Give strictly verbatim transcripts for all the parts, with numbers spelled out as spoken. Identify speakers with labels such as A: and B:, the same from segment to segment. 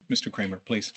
A: Mister Kramer, please.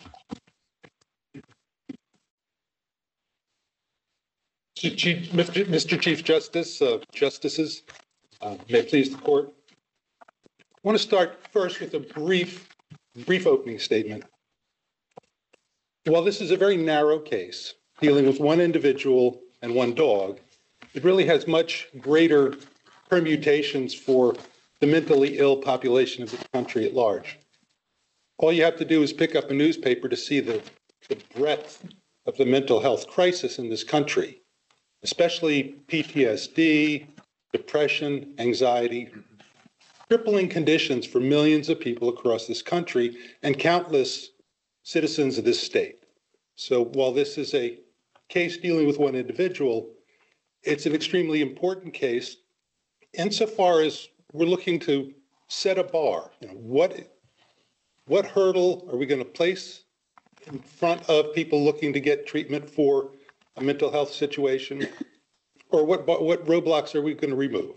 B: Chief, Mister Chief Justice, uh, Justices, uh, may it please the court. I want to start first with a brief, brief opening statement. While this is a very narrow case dealing with one individual and one dog, it really has much greater permutations for the mentally ill population of the country at large. All you have to do is pick up a newspaper to see the, the breadth of the mental health crisis in this country, especially P T S D, depression, anxiety, crippling conditions for millions of people across this country and countless citizens of this state. So while this is a case dealing with one individual, it's an extremely important case insofar as we're looking to set a bar. You know, what, what hurdle are we going to place in front of people looking to get treatment for a mental health situation, or what, what roadblocks are we going to remove?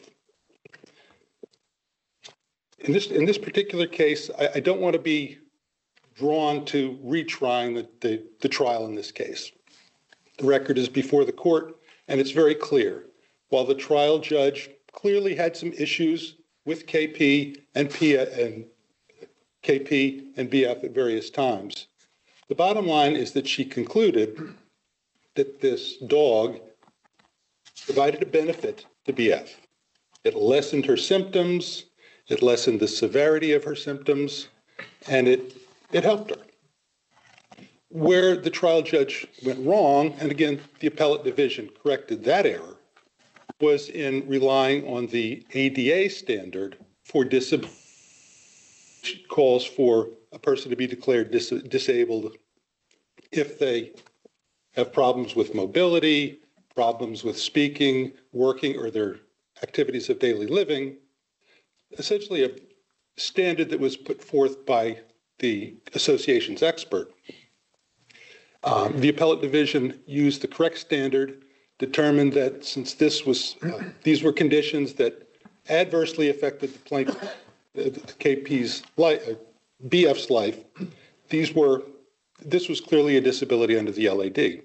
B: In this, in this particular case, I, I don't want to be drawn to retrying the, the, the trial in this case. The record is before the court, and it's very clear. While the trial judge clearly had some issues with K P and P and K P and B F at various times, the bottom line is that she concluded that this dog provided a benefit to B F. It lessened her symptoms, it lessened the severity of her symptoms, and it, it helped her. Where the trial judge went wrong, and again, the appellate division corrected that error, was in relying on the A D A standard for disability, which calls for a person to be declared dis disabled if they have problems with mobility, problems with speaking, working, or their activities of daily living, essentially a standard that was put forth by the association's expert. Um, the appellate division used the correct standard, determined that since this was, uh, these were conditions that adversely affected the plaintiff, uh, K P's life, uh, B F's life, these were, this was clearly a disability under the L A D.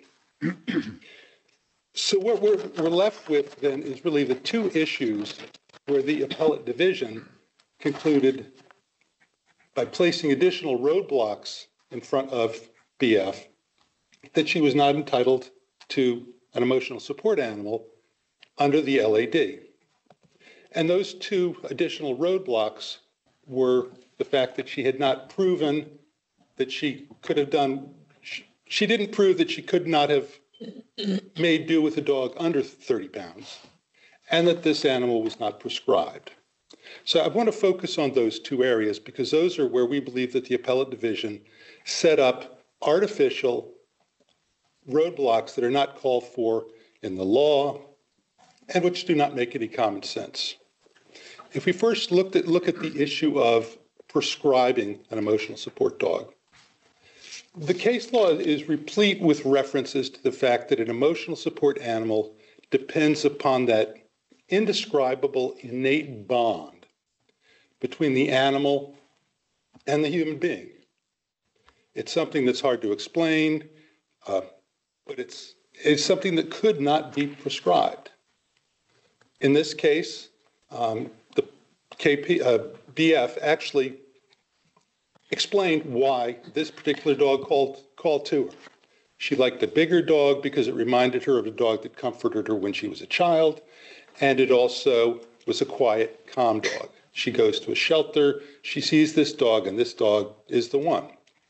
B: So what we're, we're left with then is really the two issues where the appellate division concluded by placing additional roadblocks in front of B F that she was not entitled to an emotional support animal under the L A D. And those two additional roadblocks were the fact that she had not proven that she could have done, she, she didn't prove that she could not have made do with a dog under thirty pounds, and that this animal was not prescribed. So I want to focus on those two areas because those are where we believe that the appellate division set up artificial roadblocks that are not called for in the law and which do not make any common sense. If we first looked at, look at the issue of prescribing an emotional support dog, the case law is replete with references to the fact that an emotional support animal depends upon that indescribable innate bond between the animal and the human being. It's something that's hard to explain, uh, but it's, it's something that could not be prescribed. In this case, um, the K P, uh, B F actually explained why this particular dog called, called to her. She liked a bigger dog because it reminded her of a dog that comforted her when she was a child, and it also was a quiet, calm dog. She goes to a shelter, she sees this dog, and this dog is the one.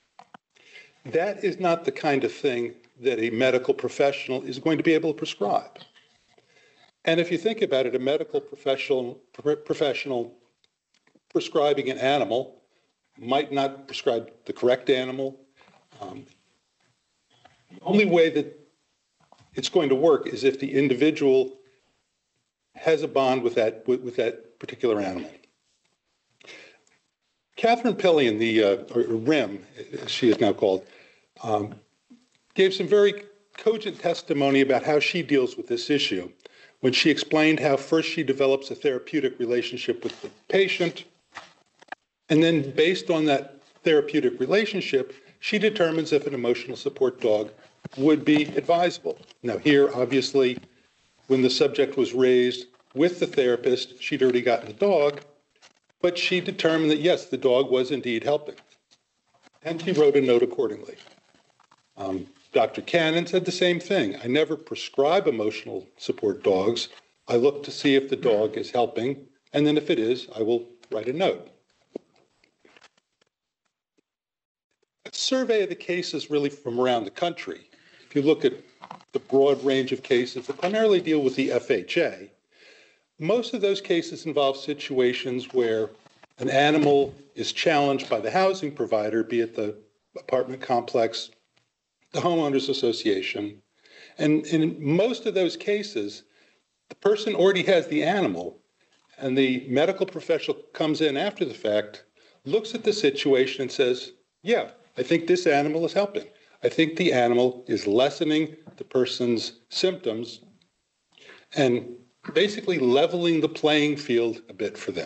B: That is not the kind of thing that a medical professional is going to be able to prescribe. And if you think about it, a medical professional, professional prescribing an animal might not prescribe the correct animal. Um, the only way that it's going to work is if the individual has a bond with that, with, with that particular animal. Catherine Pillion, the uh, or R I M, as she is now called, um, gave some very cogent testimony about how she deals with this issue when she explained how first she develops a therapeutic relationship with the patient, and then based on that therapeutic relationship, she determines if an emotional support dog would be advisable. Now here, obviously, when the subject was raised with the therapist, she'd already gotten the dog, but she determined that yes, the dog was indeed helping. And she wrote a note accordingly. Um, Doctor Cannon said the same thing. I never prescribe emotional support dogs. I look to see if the dog is helping, and then if it is, I will write a note. A survey of the cases really from around the country, if you look at the broad range of cases that primarily deal with the F H A, most of those cases involve situations where an animal is challenged by the housing provider, be it the apartment complex, the homeowners association. And in most of those cases, the person already has the animal, and the medical professional comes in after the fact, looks at the situation and says, yeah, I think this animal is helping. I think the animal is lessening the person's symptoms and basically leveling the playing field a bit for them.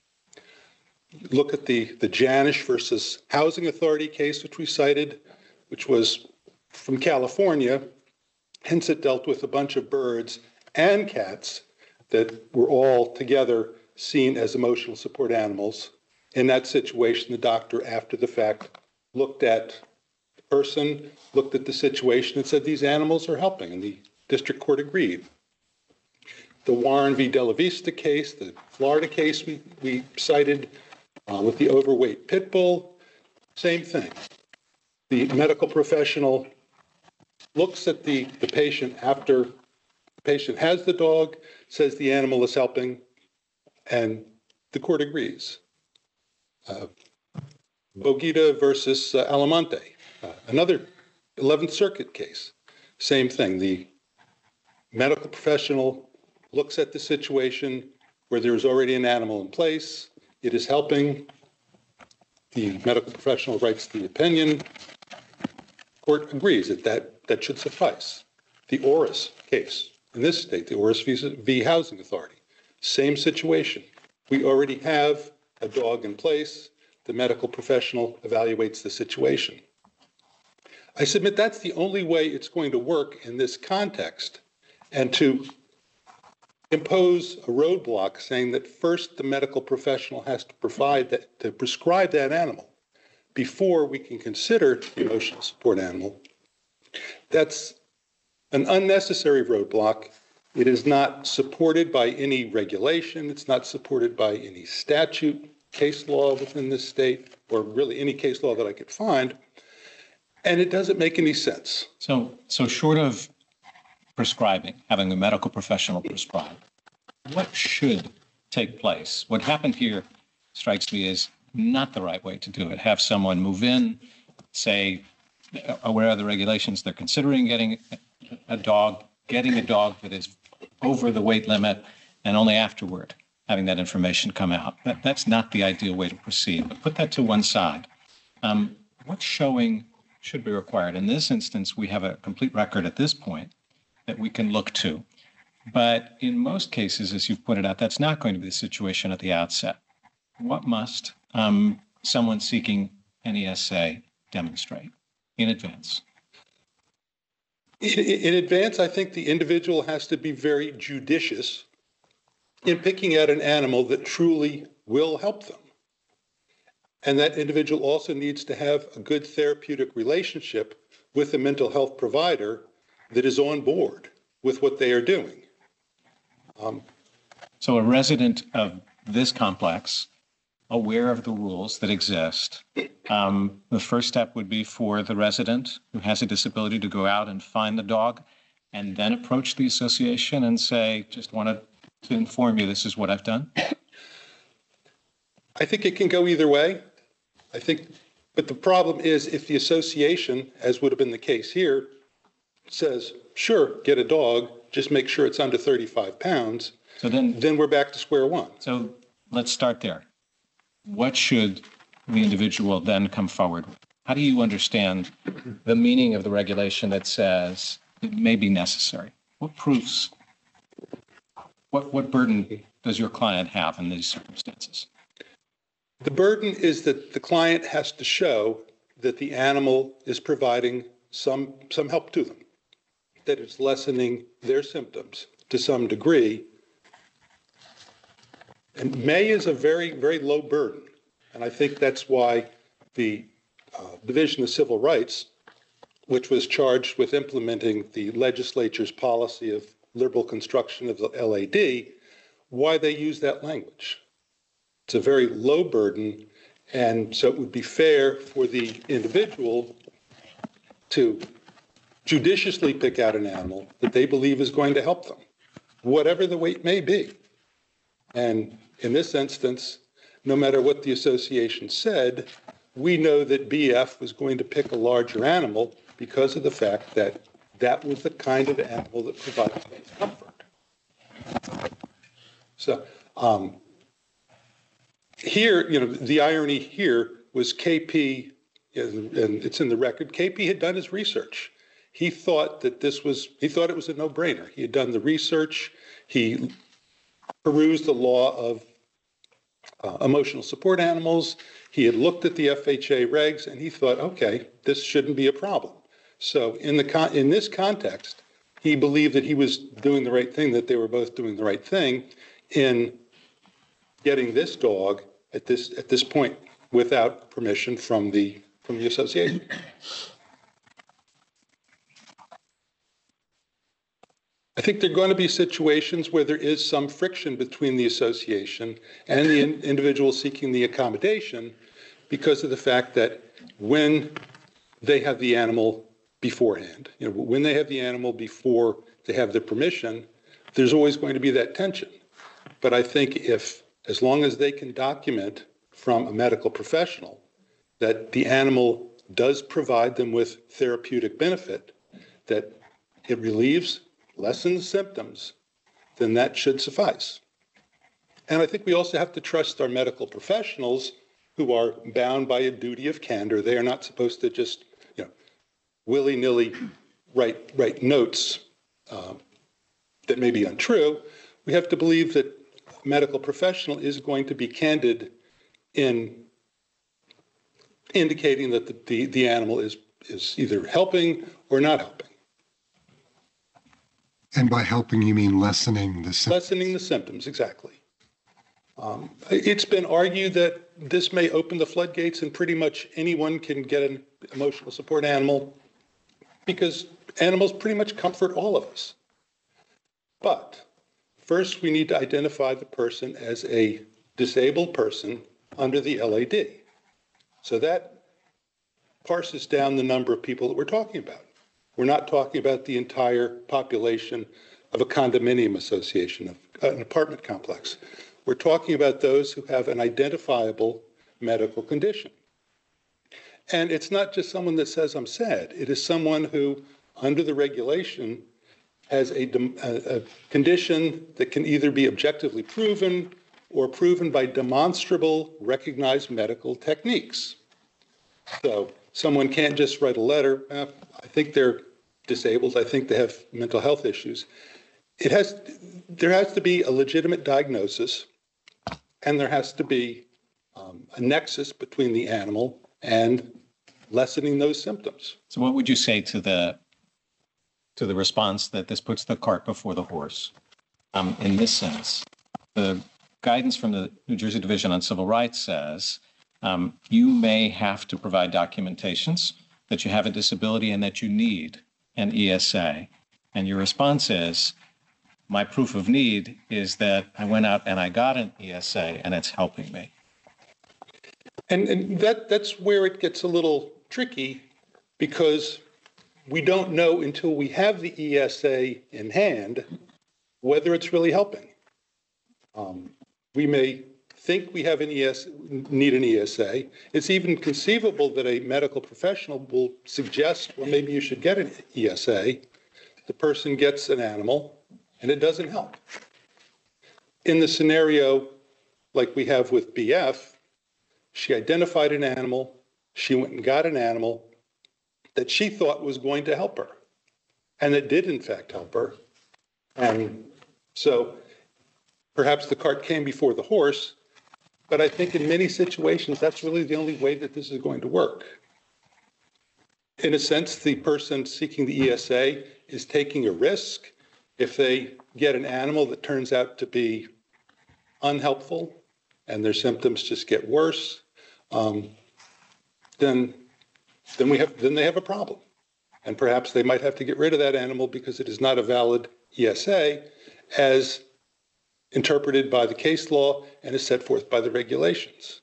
B: Look at the, the Janish versus Housing Authority case, which we cited, which was from California. Hence, it dealt with a bunch of birds and cats that were all together seen as emotional support animals. In that situation, the doctor, after the fact, looked at the person, looked at the situation, and said these animals are helping, and the district court agreed. The Warren v. Della Vista case, the Florida case we, we cited uh, with the overweight pit bull, same thing. The medical professional looks at the, the patient after the patient has the dog, says the animal is helping, and the court agrees. Uh, Bogita versus uh, Alamonte, uh, another eleventh Circuit case, same thing. The medical professional looks at the situation where there is already an animal in place, it is helping, the medical professional writes the opinion, court agrees that that, that should suffice. The Orris case, in this state, the Orris v. Housing Authority, same situation. We already have a dog in place, the medical professional evaluates the situation. I submit that's the only way it's going to work in this context, and to impose a roadblock saying that first the medical professional has to provide that, to prescribe that animal before we can consider the emotional support animal, that's an unnecessary roadblock. It is not supported by any regulation. It's not supported by any statute, case law within this state, or really any case law that I could find. And it doesn't make any sense.
A: So, so short of prescribing, having a medical professional prescribe, what should take place? What happened here strikes me as not the right way to do it. Have someone move in, say, aware of the regulations, they're considering getting a dog, getting a dog that is over the weight limit, and only afterward having that information come out. That, that's not the ideal way to proceed. But put that to one side. Um, what showing should be required? In this instance, we have a complete record at this point that we can look to. But in most cases, as you've pointed out, that's not going to be the situation at the outset. What must um, someone seeking N E S A demonstrate in advance?
B: In, in advance, I think the individual has to be very judicious in picking out an animal that truly will help them. And that individual also needs to have a good therapeutic relationship with a mental health provider that is on board with what they are doing. Um,
A: so a resident of this complex, aware of the rules that exist, um, the first step would be for the resident who has a disability to go out and find the dog and then approach the association and say, just wanted to inform you this is what I've done?
B: I think it can go either way. I think, but the problem is if the association, as would have been the case here, says, sure, get a dog, just make sure it's under thirty-five pounds,
A: so then,
B: then we're back to square one.
A: So let's start there. What should the individual then come forward with? How do you understand the meaning of the regulation that says it may be necessary? What proofs, what, what burden does your client have in these circumstances?
B: The burden is that the client has to show that the animal is providing some, some help to them, that it's lessening their symptoms to some degree. And may is a very, very low burden. And I think that's why the uh, Division of Civil Rights, which was charged with implementing the legislature's policy of liberal construction of the L A D, why they use that language. It's a very low burden, and so it would be fair for the individual to judiciously pick out an animal that they believe is going to help them, whatever the weight may be. And in this instance, no matter what the association said, we know that B F was going to pick a larger animal because of the fact that that was the kind of animal that provided comfort. So um, here, you know, the irony here was K P, and it's in the record, K P had done his research. He thought that this was, he thought it was a no-brainer. He had done the research. He perused the law of uh, emotional support animals. He had looked at the F H A regs, and he thought, okay, this shouldn't be a problem. So in the con- in this context, he believed that he was doing the right thing, that they were both doing the right thing in getting this dog at this at this point without permission from the from the association. I think there are going to be situations where there is some friction between the association and the in- individual seeking the accommodation because of the fact that when they have the animal beforehand, you know, when they have the animal before they have the permission, there's always going to be that tension. But I think if, as long as they can document from a medical professional that the animal does provide them with therapeutic benefit, that it relieves, lessens symptoms, then that should suffice. And I think we also have to trust our medical professionals who are bound by a duty of candor. They are not supposed to just, you know, willy-nilly write, write notes uh, that may be untrue. We have to believe that a medical professional is going to be candid in indicating that the, the, the animal is, is either helping or not helping.
C: And by helping, you mean lessening the symptoms?
B: Lessening the symptoms, exactly. Um, it's been argued that this may open the floodgates and pretty much anyone can get an emotional support animal because animals pretty much comfort all of us. But first, we need to identify the person as a disabled person under the L A D. So that parses down the number of people that we're talking about. We're not talking about the entire population of a condominium association, of an apartment complex. We're talking about those who have an identifiable medical condition. And it's not just someone that says, I'm sad. It is someone who, under the regulation, has a, a, a condition that can either be objectively proven or proven by demonstrable, recognized medical techniques. So someone can't just write a letter, eh, I think they're disabled, I think they have mental health issues. It has, there has to be a legitimate diagnosis, and there has to be um, a nexus between the animal and lessening those symptoms.
A: So what would you say to the to the response that this puts the cart before the horse? Um, in this sense, the guidance from the New Jersey Division on Civil Rights says um, you may have to provide documentations that you have a disability and that you need an E S A. And your response is, my proof of need is that I went out and I got an E S A and it's helping me.
B: And, and that, that's where it gets a little tricky because we don't know until we have the E S A in hand whether it's really helping. Um, we may think we have an E S, need an E S A. It's even conceivable that a medical professional will suggest, well, maybe you should get an E S A. The person gets an animal and it doesn't help. In the scenario like we have with B F, she identified an animal, she went and got an animal that she thought was going to help her, and that did in fact help her. And so perhaps the cart came before the horse, But I think in many situations, that's really the only way that this is going to work. In a sense, the person seeking the E S A is taking a risk. If they get an animal that turns out to be unhelpful and their symptoms just get worse, um, then, then, we have, then they have a problem. And perhaps they might have to get rid of that animal because it is not a valid E S A as interpreted by the case law and is set forth by the regulations.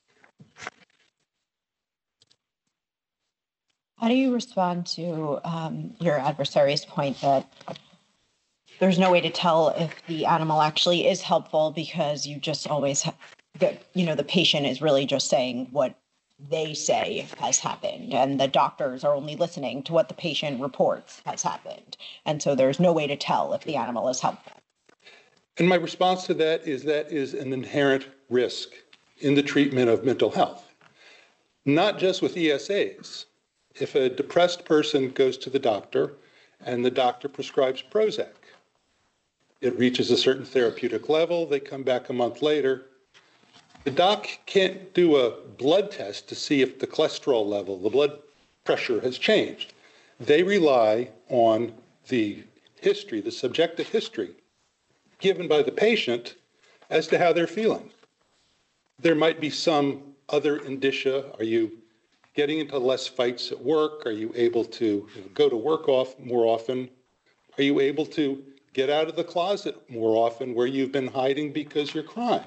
D: How do you respond to um, your adversary's point that there's no way to tell if the animal actually is helpful because you just always have, that, you know, the patient is really just saying what they say has happened and the doctors are only listening to what the patient reports has happened. And so there's no way to tell if the animal is helpful.
B: And my response to that is that is an inherent risk in the treatment of mental health, not just with E S As. If a depressed person goes to the doctor and the doctor prescribes Prozac, it reaches a certain therapeutic level, they come back a month later, the doc can't do a blood test to see if the cholesterol level, the blood pressure has changed. They rely on the history, the subjective history given by the patient as to how they're feeling. There might be some other indicia. Are you getting into less fights at work? Are you able to you know, go to work off more often? Are you able to get out of the closet more often where you've been hiding because you're crying?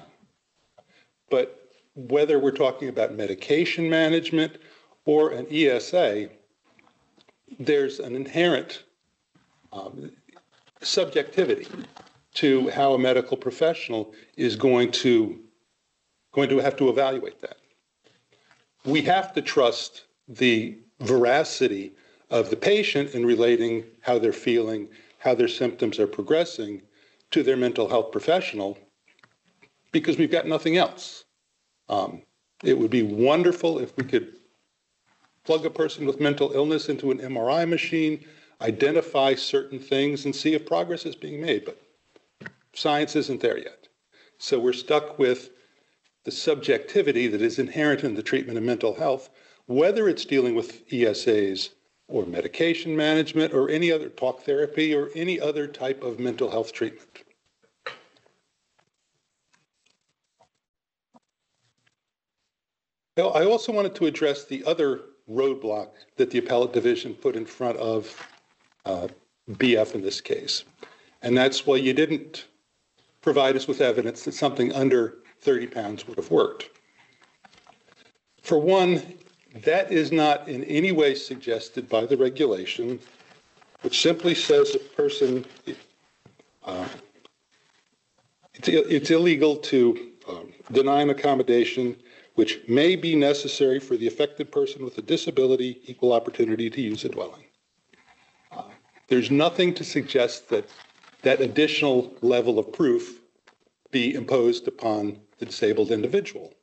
B: But whether we're talking about medication management or an E S A, there's an inherent um, subjectivity to how a medical professional is going to, going to have to evaluate that. We have to trust the veracity of the patient in relating how they're feeling, how their symptoms are progressing to their mental health professional, because we've got nothing else. Um, it would be wonderful if we could plug a person with mental illness into an M R I machine, identify certain things, and see if progress is being made. But science isn't there yet. So we're stuck with the subjectivity that is inherent in the treatment of mental health, whether it's dealing with E S As or medication management or any other talk therapy or any other type of mental health treatment. I also wanted to address the other roadblock that the appellate division put in front of uh, B F in this case. And that's, well, you didn't provide us with evidence that something under thirty pounds would have worked. For one, that is not in any way suggested by the regulation, which simply says a person, uh, it's, it's illegal to um, deny an accommodation which may be necessary for the affected person with a disability equal opportunity to use a dwelling. Uh, there's nothing to suggest that that additional level of proof be imposed upon the disabled individual.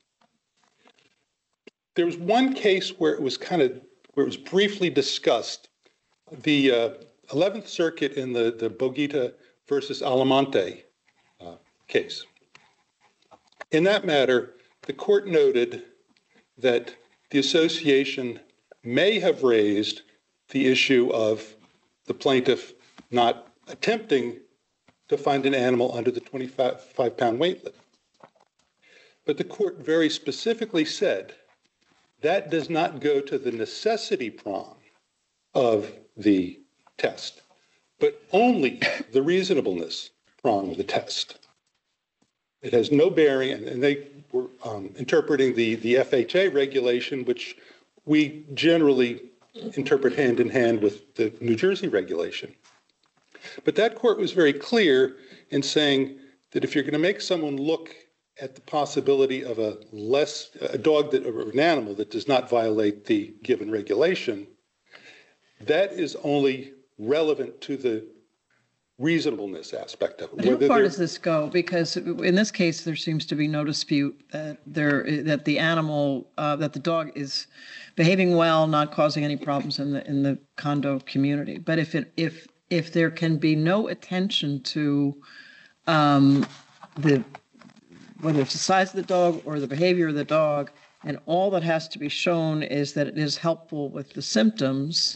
B: There was one case where it was kind of, where it was briefly discussed, the uh, eleventh Circuit in the, the Bogita versus Alamonte uh, case. In that matter, the court noted that the association may have raised the issue of the plaintiff not attempting to find an animal under the twenty-five pound weight limit. But the court very specifically said that does not go to the necessity prong of the test, but only the reasonableness prong of the test. It has no bearing, and they were um, interpreting the, the F H A regulation, which we generally interpret hand in hand with the New Jersey regulation. But that court was very clear in saying that if you're going to make someone look at the possibility of a less, a dog that, or an animal that does not violate the given regulation, that is only relevant to the reasonableness aspect of it.
E: How far does this go? Because in this case, there seems to be no dispute that there that the animal, uh, that the dog is behaving well, not causing any problems in the in the condo community. But if it if if there can be no attention to um, the whether it's the size of the dog or the behavior of the dog, and all that has to be shown is that it is helpful with the symptoms,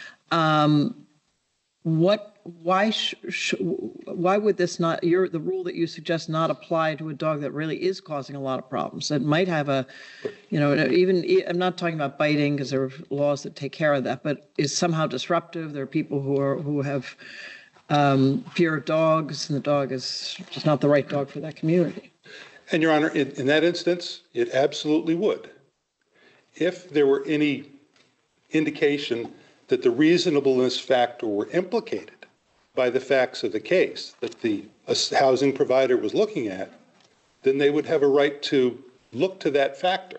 E: um, what, why, sh- sh- why would this not, your, the rule that you suggest not apply to a dog that really is causing a lot of problems? That might have a, you know, even, I'm not talking about biting because there are laws that take care of that, but is somehow disruptive. There are people who are, who have um, fear of dogs, and the dog is just not the right dog for that community.
B: And Your Honor, in, in that instance, it absolutely would. If there were any indication that the reasonableness factor were implicated by the facts of the case that the housing provider was looking at, then they would have a right to look to that factor.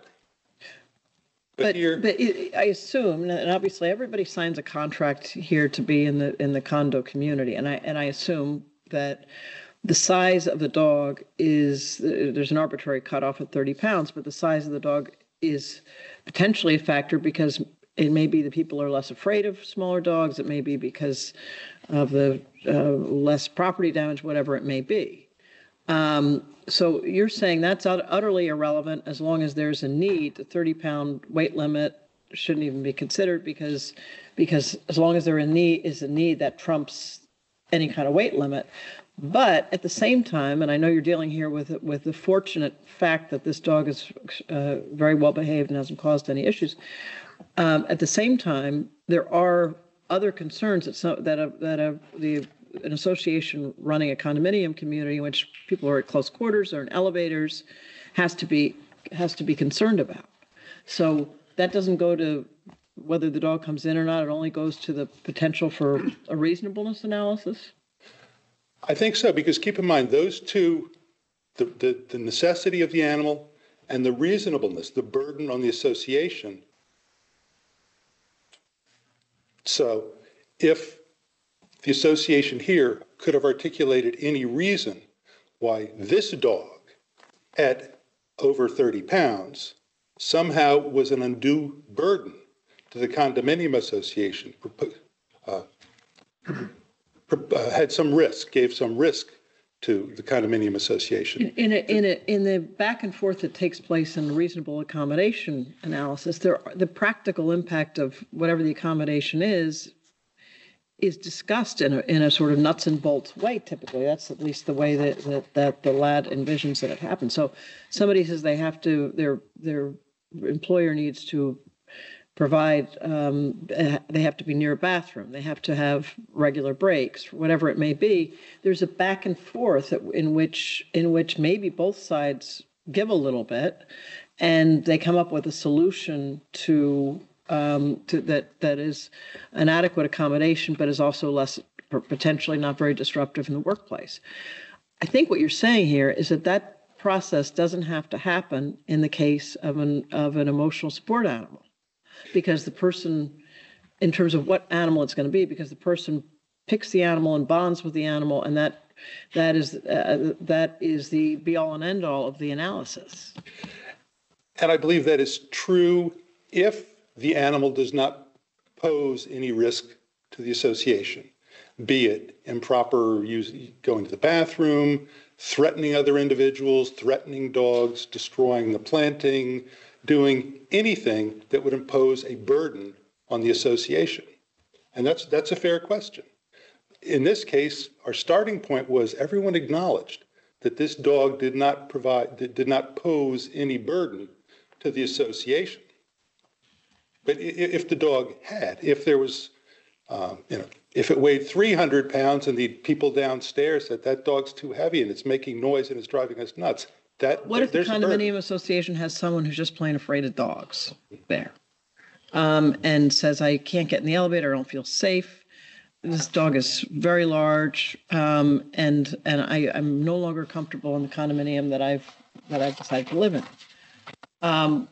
B: But,
E: But,
B: here,
E: but it- I assume, and obviously everybody signs a contract here to be in the in the condo community, and I and I assume that the size of the dog is, there's an arbitrary cutoff at thirty pounds, but the size of the dog is potentially a factor because it may be that people are less afraid of smaller dogs. It may be because of the uh, less property damage, whatever it may be. Um, so you're saying that's ut- utterly irrelevant as long as there's a need. The thirty pound weight limit shouldn't even be considered because, because as long as there in need, is a need, that trumps any kind of weight limit. But at the same time, and I know you're dealing here with with the fortunate fact that this dog is uh, very well behaved and hasn't caused any issues. Um, at the same time, there are other concerns that some, that a, that a, the an association running a condominium community in which people are at close quarters or in elevators has to be has to be concerned about. So that doesn't go to whether the dog comes in or not. It only goes to the potential for a reasonableness analysis.
B: I think so, because keep in mind, those two, the, the, the necessity of the animal and the reasonableness, the burden on the association. So if the association here could have articulated any reason why this dog at over thirty pounds somehow was an undue burden to the condominium association, uh, Uh, had some risk, gave some risk to the condominium association.
E: In a, in a, in the back and forth that takes place in reasonable accommodation analysis, there are, the practical impact of whatever the accommodation is is discussed in a in a sort of nuts and bolts way. Typically, that's at least the way that that, that the L A D envisions that it happens. So somebody says they have to, their their employer needs to provide, um, they have to be near a bathroom, they have to have regular breaks, whatever it may be. There's a back and forth in which in which maybe both sides give a little bit, and they come up with a solution to um, to that that is an adequate accommodation, but is also less potentially not very disruptive in the workplace. I think what you're saying here is that that process doesn't have to happen in the case of an of an emotional support animal. Because the person, in terms of what animal it's going to be, because the person picks the animal and bonds with the animal, and that that is uh, that is the be all and end all of the analysis.
B: And I believe that is true if the animal does not pose any risk to the association, be it improper use, going to the bathroom, threatening other individuals, threatening dogs, destroying the planting, doing anything that would impose a burden on the association. And that's that's a fair question. In this case, our starting point was everyone acknowledged that this dog did not provide, did not pose any burden to the association. But if the dog had, if there was, um, you know, if it weighed three hundred pounds and the people downstairs said that dog's too heavy and it's making noise and it's driving us nuts, that
E: What if the
B: there's a burden.
E: condominium association has someone who's just plain afraid of dogs there, um, and says, I can't get in the elevator, I don't feel safe. This dog is very large, um, and and I, I'm no longer comfortable in the condominium that I've that I've decided to live in. Um,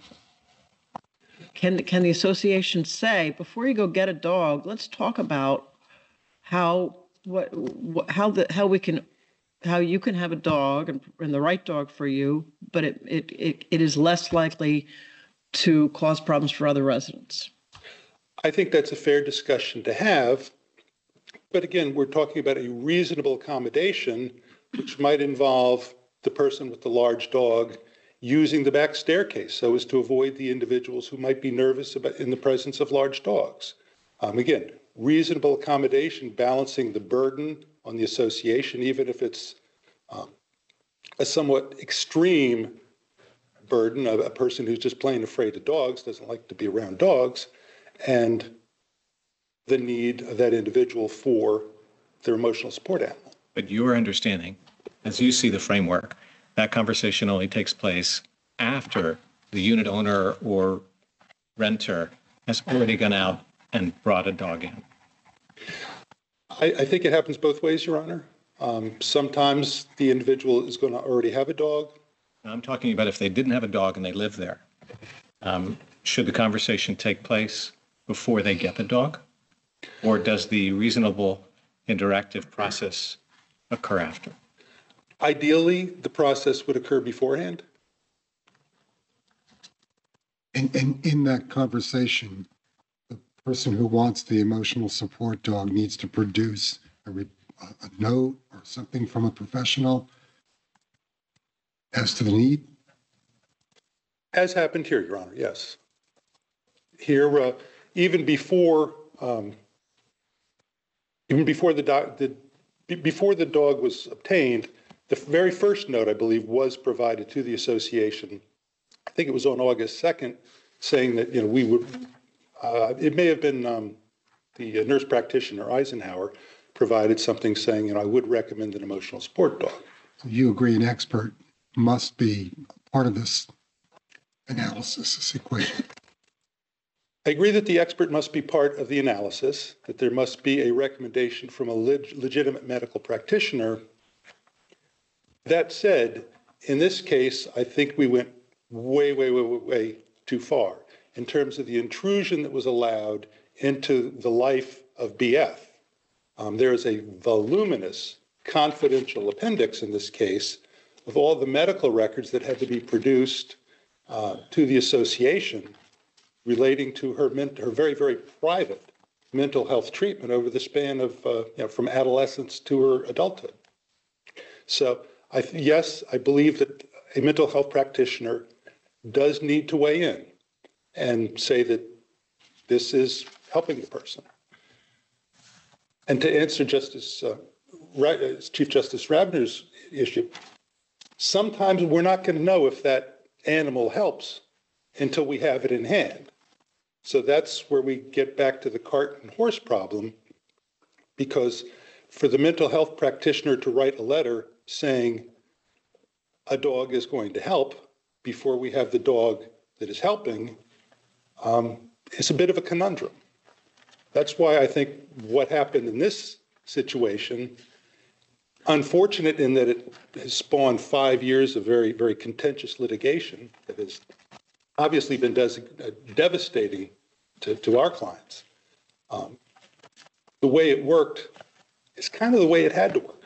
E: can can the association say, before you go get a dog, let's talk about how what, what how the how we can how you can have a dog and, and the right dog for you, but it, it it it is less likely to cause problems for other residents?
B: I think that's a fair discussion to have. But again, we're talking about a reasonable accommodation, which might involve the person with the large dog using the back staircase so as to avoid the individuals who might be nervous about in the presence of large dogs. Um, again, reasonable accommodation, balancing the burden on the association, even if it's um, a somewhat extreme burden of a person who's just plain afraid of dogs, doesn't like to be around dogs, and the need of that individual for their emotional support animal.
A: But your understanding, as you see the framework, that conversation only takes place after the unit owner or renter has already gone out and brought a dog in.
B: I, I think it happens both ways, Your Honor. Um, sometimes the individual is going to already have a dog.
A: I'm talking about if they didn't have a dog and they live there. Um, should the conversation take place before they get the dog? Or does the reasonable interactive process occur after?
B: Ideally, the process would occur beforehand.
C: And, and in that conversation, the person who wants the emotional support dog needs to produce a, re, a note or something from a professional as to the need?
B: As happened here, Your Honor, yes. Here, uh, even before, um, even before the, dog, the before the dog was obtained, the very first note, I believe, was provided to the association. I think it was on August second, saying that, you know, we would, uh, it may have been um, the nurse practitioner, Eisenhower, provided something saying, you know, I would recommend an emotional support dog.
C: So you agree an expert must be part of this analysis, this equation?
B: I agree that the expert must be part of the analysis, that there must be a recommendation from a leg- legitimate medical practitioner. That said, in this case, I think we went way, way, way, way, way too far in terms of the intrusion that was allowed into the life of B F. Um, there is a voluminous confidential appendix in this case of all the medical records that had to be produced uh, to the association relating to her, her very, very private mental health treatment over the span of, uh, you know, from adolescence to her adulthood. So, I th- yes, I believe that a mental health practitioner does need to weigh in and say that this is helping the person. And to answer Justice, uh, Ra- Chief Justice Rabner's issue, sometimes we're not going to know if that animal helps until we have it in hand. So that's where we get back to the cart and horse problem, because for the mental health practitioner to write a letter saying a dog is going to help before we have the dog that is helping, um, is a bit of a conundrum. That's why I think what happened in this situation, unfortunate in that it has spawned five years of very, very contentious litigation that has obviously been des- uh, devastating to, to our clients. Um, the way it worked is kind of the way it had to work.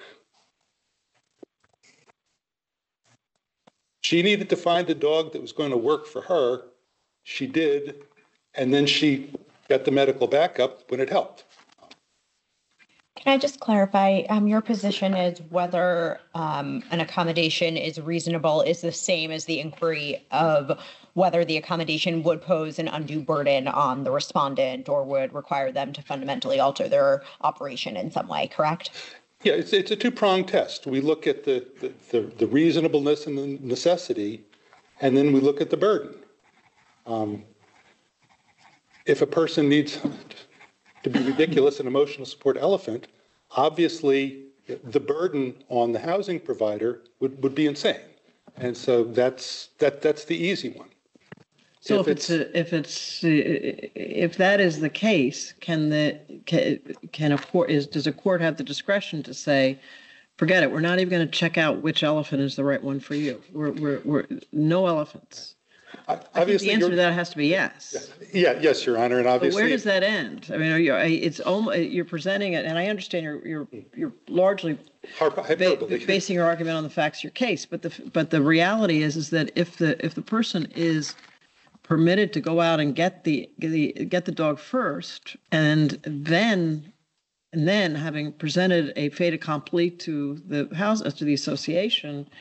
B: She needed to find a dog that was going to work for her. She did, and then she got the medical backup when it helped.
D: Can I just clarify, um, your position is whether um, an accommodation is reasonable is the same as the inquiry of whether the accommodation would pose an undue burden on the respondent or would require them to fundamentally alter their operation in some way, correct?
B: Yeah, it's, it's a two-pronged test. We look at the, the, the, the reasonableness and the necessity, and then we look at the burden. Um, if a person needs to be ridiculous, an emotional support elephant, obviously the burden on the housing provider would, would be insane. And so that's that that's the easy one.
E: So if, if it's, a, if it's if that is the case, can the can, can a court is does a court have the discretion to say, forget it, we're not even going to check out which elephant is the right one for you. We're we're, we're no elephants. I, I think the answer to that has to be yes.
B: Yeah, yes, Your Honor, and obviously.
E: But where does that end? I mean, are you? It's almost you're presenting it, and I understand you're you're you're largely ba- basing your argument on the facts of your case. But the but the reality is is that if the if the person is permitted to go out and get the get the, get the dog first, and then and then having presented a fait accompli to the house to the association.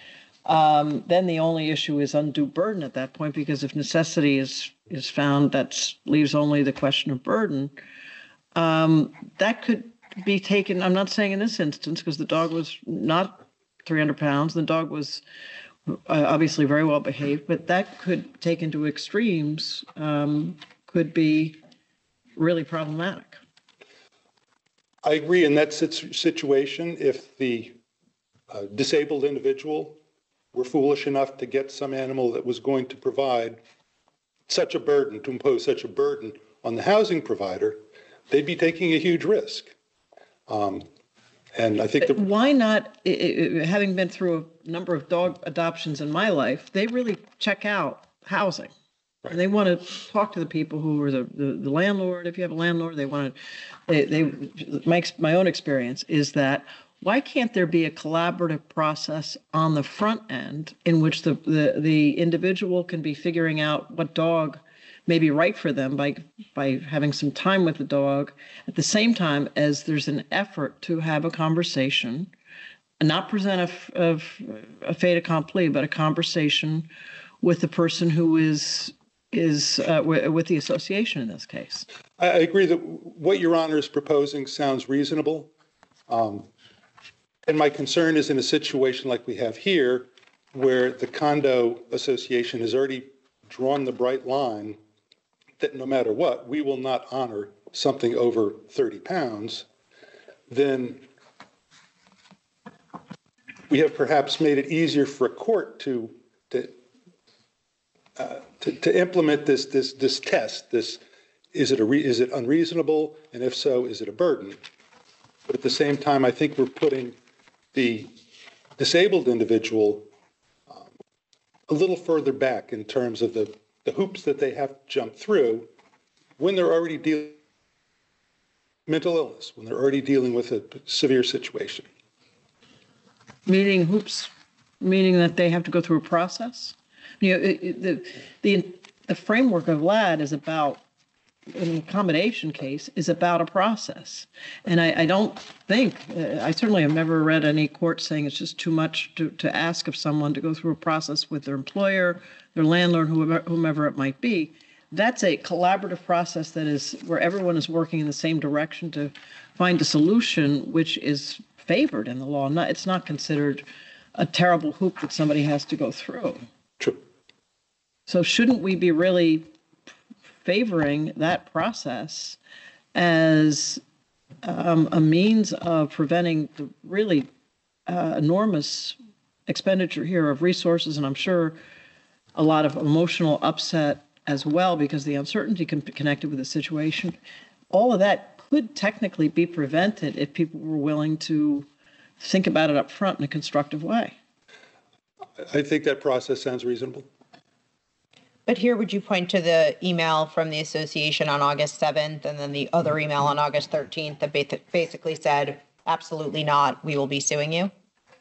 E: um, then the only issue is undue burden at that point, because if necessity is is found, that leaves only the question of burden. Um, that could be taken, I'm not saying in this instance, because the dog was not three hundred pounds, the dog was uh, obviously very well behaved, but that could, taken to extremes, um, could be really problematic.
B: I agree in that sit- situation, if the uh, disabled individual were foolish enough to get some animal that was going to provide such a burden, to impose such a burden on the housing provider, they'd be taking a huge risk. Um, and I think the,
E: Why not, i- i- having been through a number of dog adoptions in my life, they really check out housing. And they want to talk to the people who are the, the, the landlord. If you have a landlord, they want to, they, they, my, ex- my own experience is that why can't there be a collaborative process on the front end in which the, the, the individual can be figuring out what dog may be right for them by, by having some time with the dog, at the same time as there's an effort to have a conversation and not present a, f- of a fait accompli, but a conversation with the person who is is uh, w- with the association in this case.
B: I, I agree that what Your Honor is proposing sounds reasonable. Um, and my concern is in a situation like we have here, where the condo association has already drawn the bright line that no matter what, we will not honor something over thirty pounds, then we have perhaps made it easier for a court to, to Uh, to, to implement this this this test. This is it a re, is it unreasonable, and if so, is it a burden? But at the same time, I think we're putting the disabled individual um, a little further back in terms of the the hoops that they have to jump through when they're already dealing with mental illness, when they're already dealing with a severe situation.
E: Meaning hoops, meaning that they have to go through a process. You know, it, it, the, the, the framework of L A D is about, in an accommodation case, is about a process. And I, I don't think, uh, I certainly have never read any court saying it's just too much to, to ask of someone to go through a process with their employer, their landlord, whomever, whomever it might be. That's a collaborative process that is where everyone is working in the same direction to find a solution which is favored in the law. Not, it's not considered a terrible hoop that somebody has to go through.
B: True.
E: So shouldn't we be really favoring that process as um, a means of preventing the really uh, enormous expenditure here of resources, and I'm sure a lot of emotional upset as well because the uncertainty con- connected with the situation. All of that could technically be prevented if people were willing to think about it up front in a constructive way.
B: I think that process sounds reasonable.
D: But here, would you point to the email from the association on August seventh and then the other email on August thirteenth that ba- basically said, absolutely not, we will be suing you?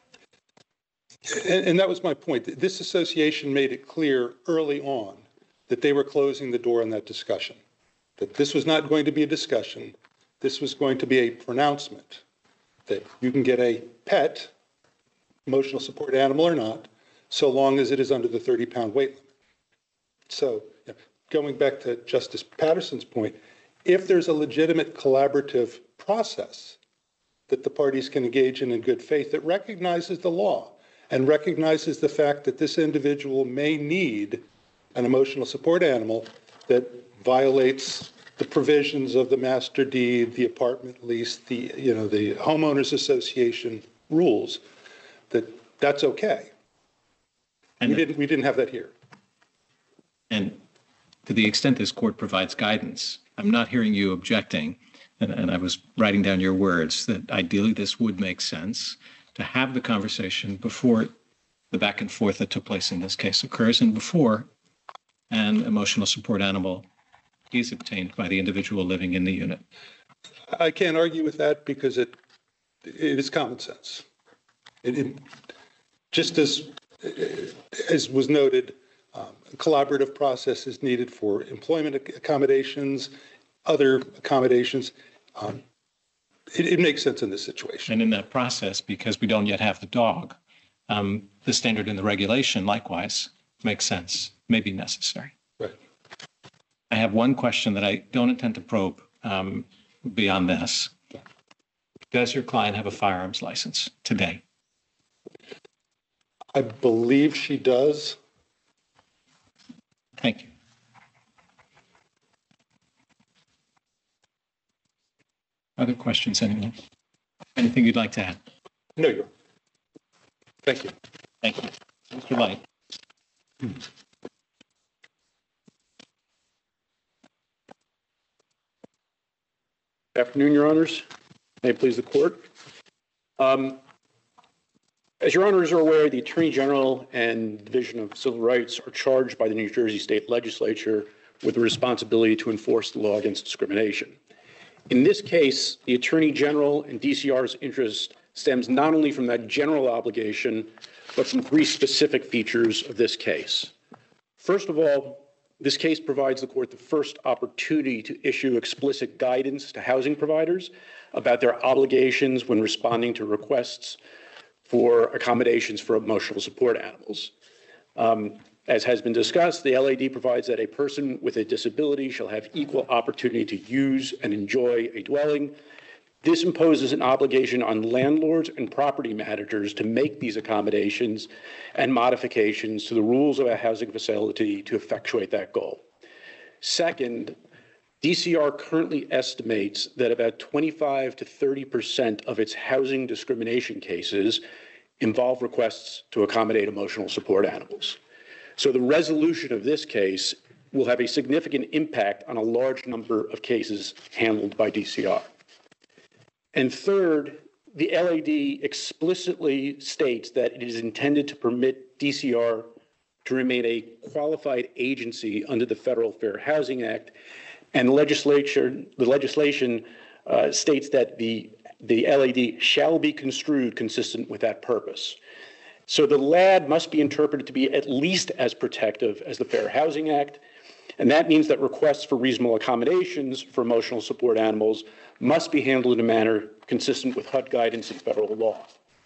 B: And, and that was my point. This association made it clear early on that they were closing the door on that discussion, that this was not going to be a discussion. This was going to be a pronouncement that you can get a pet, emotional support animal or not, so long as it is under the thirty pound weight limit. So you know, going back to Justice Patterson's point, if there's a legitimate collaborative process that the parties can engage in in good faith that recognizes the law and recognizes the fact that this individual may need an emotional support animal that violates the provisions of the master deed, the apartment lease, the, you know, the homeowners association rules, that that's okay.
A: And
B: we didn't, we didn't have that here.
A: And to the extent this court provides guidance, I'm not hearing you objecting, and, and I was writing down your words, that ideally this would make sense to have the conversation before the back and forth that took place in this case occurs and before an emotional support animal is obtained by the individual living in the unit.
B: I can't argue with that because it it is common sense. It, it, just as, as was noted, um, a collaborative process is needed for employment accommodations, other accommodations. Um, it, it makes sense in this situation.
A: And in that process, because we don't yet have the dog, um, the standard in the regulation likewise makes sense, may be necessary.
B: Right.
A: I have one question that I don't intend to probe um, beyond this. Does your client have a firearms license today?
B: I believe she does.
A: Thank you. Other questions, anyone? Anything you'd like to add?
B: No, you're. Thank you.
A: Thank you. Mister Light.
F: Afternoon, Your Honors. May it please the court. Um, as Your Honors are aware, the Attorney General and Division of Civil Rights are charged by the New Jersey State Legislature with the responsibility to enforce the law against discrimination. In this case, the Attorney General and D C R's interest stems not only from that general obligation, but from three specific features of this case. First of all, this case provides the court the first opportunity to issue explicit guidance to housing providers about their obligations when responding to requests for accommodations for emotional support animals. Um, as has been discussed, the L A D provides that a person with a disability shall have equal opportunity to use and enjoy a dwelling. This imposes an obligation on landlords and property managers to make these accommodations and modifications to the rules of a housing facility to effectuate that goal. Second, D C R currently estimates that about twenty-five to thirty percent of its housing discrimination cases involve requests to accommodate emotional support animals. So the resolution of this case will have a significant impact on a large number of cases handled by D C R. And third, the L A D explicitly states that it is intended to permit D C R to remain a qualified agency under the Federal Fair Housing Act, and the legislature, the legislation uh, states that the, the L A D shall be construed consistent with that purpose. So the L A D must be interpreted to be at least as protective as the Fair Housing Act, and that means that requests for reasonable accommodations for emotional support animals must be handled in a manner consistent with H U D guidance and federal law.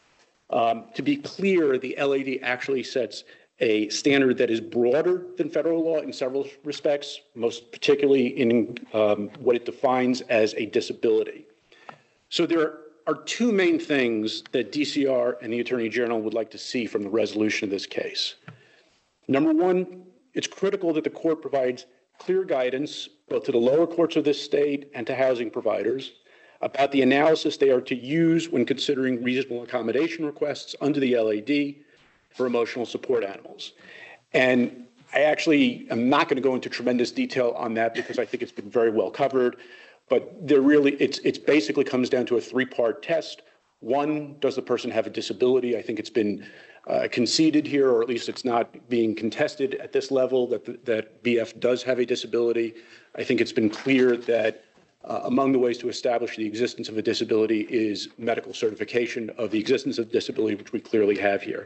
F: Um, to be clear, the L A D actually sets a standard that is broader than federal law in several respects, most particularly in um, what it defines as a disability. So there are two main things that D C R and the Attorney General would like to see from the resolution of this case. Number one, it's critical that the court provides clear guidance both to the lower courts of this state and to housing providers about the analysis they are to use when considering reasonable accommodation requests under the L A D for emotional support animals. And I actually am not going to go into tremendous detail on that because I think it's been very well covered, but there really, it's, it's basically comes down to a three-part test. One, does the person have a disability? I think it's been uh, conceded here, or at least it's not being contested at this level, that, the, that B F does have a disability. I think it's been clear that uh, among the ways to establish the existence of a disability is medical certification of the existence of disability, which we clearly have here.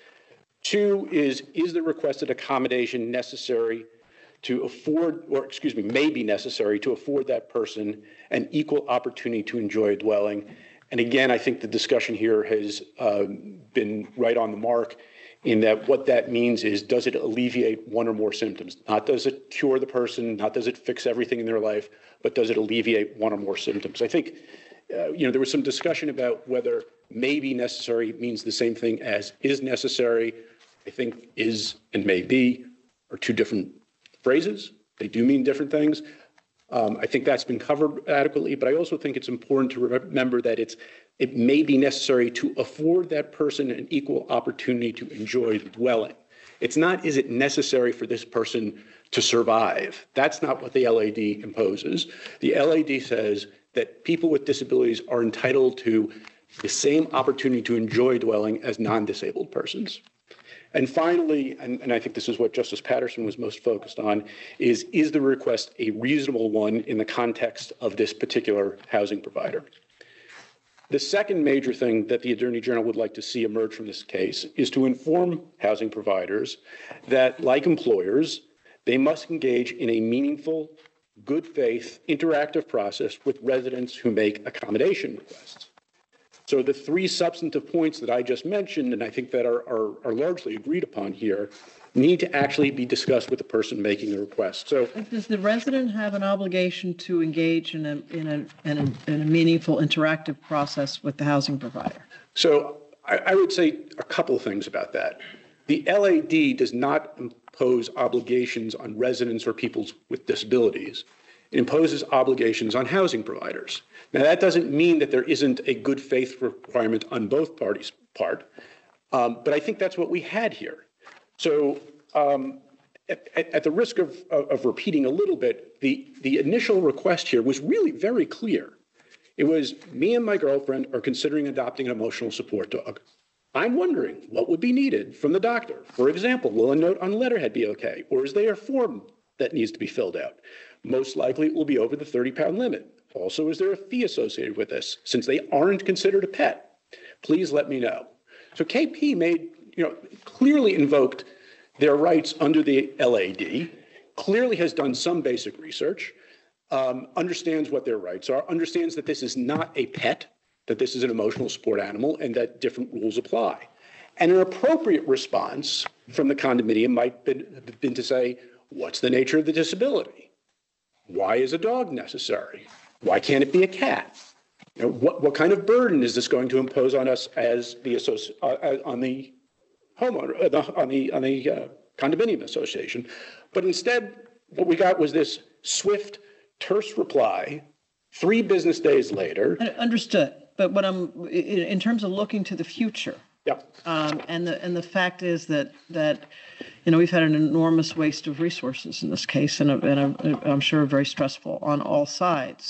F: Two is, is the requested accommodation necessary to afford, or excuse me, may be necessary to afford that person an equal opportunity to enjoy a dwelling? And again, I think the discussion here has uh, been right on the mark in that what that means is, does it alleviate one or more symptoms? Not does it cure the person, not does it fix everything in their life, but does it alleviate one or more symptoms? I think, uh, you know, there was some discussion about whether may be necessary means the same thing as is necessary. I think is and may be are two different phrases. They do mean different things. Um, I think that's been covered adequately, but I also think it's important to remember that it's it may be necessary to afford that person an equal opportunity to enjoy the dwelling. It's not, is it necessary for this person to survive? That's not what the L A D imposes. The L A D says that people with disabilities are entitled to the same opportunity to enjoy dwelling as non-disabled persons. And finally, and, and I think this is what Justice Patterson was most focused on, is, is the request a reasonable one in the context of this particular housing provider? The second major thing that the Attorney General would like to see emerge from this case is to inform housing providers that, like employers, they must engage in a meaningful, good faith, interactive process with residents who make accommodation requests. So the three substantive points that I just mentioned, and I think that are, are, are largely agreed upon here, need to actually be discussed with the person making the request. So
E: Does the resident have an obligation to engage in a, in a, in a, in a meaningful interactive process with the housing provider?
F: So I, I would say a couple of things about that. The L A D does not impose obligations on residents or people with disabilities. It imposes obligations on housing providers. Now, that doesn't mean that there isn't a good faith requirement on both parties' part, um, but I think that's what we had here. So um, at, at the risk of, of repeating a little bit, the, the initial request here was really very clear. It was, me and my girlfriend are considering adopting an emotional support dog. I'm wondering what would be needed from the doctor. For example, will a note on letterhead be okay? Or is there a form that needs to be filled out? Most likely it will be over the thirty pound limit. Also, is there a fee associated with this? Since they aren't considered a pet, please let me know. So K P made, you know, clearly invoked their rights under the L A D, clearly has done some basic research, um, understands what their rights are, understands that this is not a pet, that this is an emotional support animal, and that different rules apply. And an appropriate response from the condominium might have been to say, what's the nature of the disability? Why is a dog necessary? Why can't it be a cat? You know, what, what kind of burden is this going to impose on us as the associ- uh, on the homeowner, uh, the, on the, on the uh, condominium association? But instead, what we got was this swift, terse reply three business days later.
E: Understood. But what I'm, in, in terms of looking to the future,
F: Yeah.
E: Um, and the and the fact is that that you know we've had an enormous waste of resources in this case, and, a, and a, I'm sure very stressful on all sides.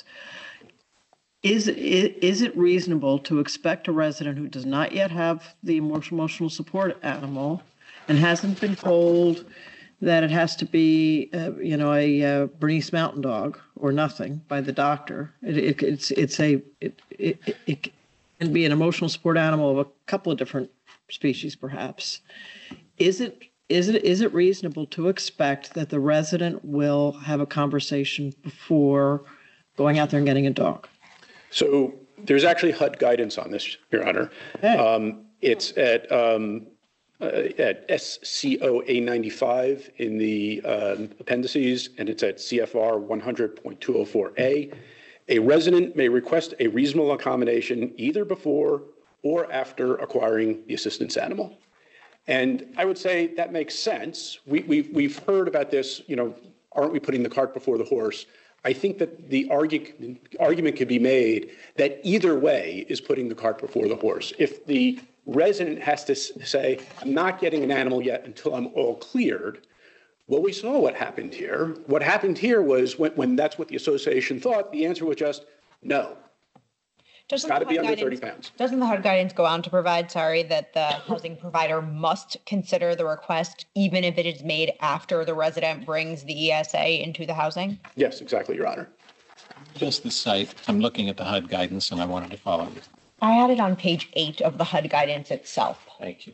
E: Is it is it reasonable to expect a resident who does not yet have the emotional emotional support animal, and hasn't been told that it has to be uh, you know a uh, Bernese Mountain Dog or nothing by the doctor? It, it, it's it's a it, it, it, it can be an emotional support animal of a couple of different species, perhaps. Is it is it is it reasonable to expect that the resident will have a conversation before going out there and getting a dog?
F: So there's actually H U D guidance on this, Your Honor.
E: Okay.
F: Um, it's at um, uh, at S C O A ninety-five in the um, appendices, and it's at C F R one hundred point two oh four A. A resident may request a reasonable accommodation either before or after acquiring the assistance animal. And I would say that makes sense. We, we've, we've heard about this, you know, aren't we putting the cart before the horse? I think that the argue, argument could be made that either way is putting the cart before the horse. If the resident has to say, I'm not getting an animal yet until I'm all cleared, well, we saw what happened here. What happened here was when, when that's what the association thought, the answer was just no.
D: Doesn't
F: Got to
D: the
F: be
D: H U D
F: under thirty
D: guidance-
F: pounds.
D: Doesn't the H U D guidance go on to provide, sorry, that the housing provider must consider the request even if it is made after the resident brings the E S A into the housing?
F: Yes, exactly, Your Honor.
A: Just the site, I'm looking at the H U D guidance and I wanted to follow you.
D: I had it on page eight of the H U D guidance itself.
A: Thank you.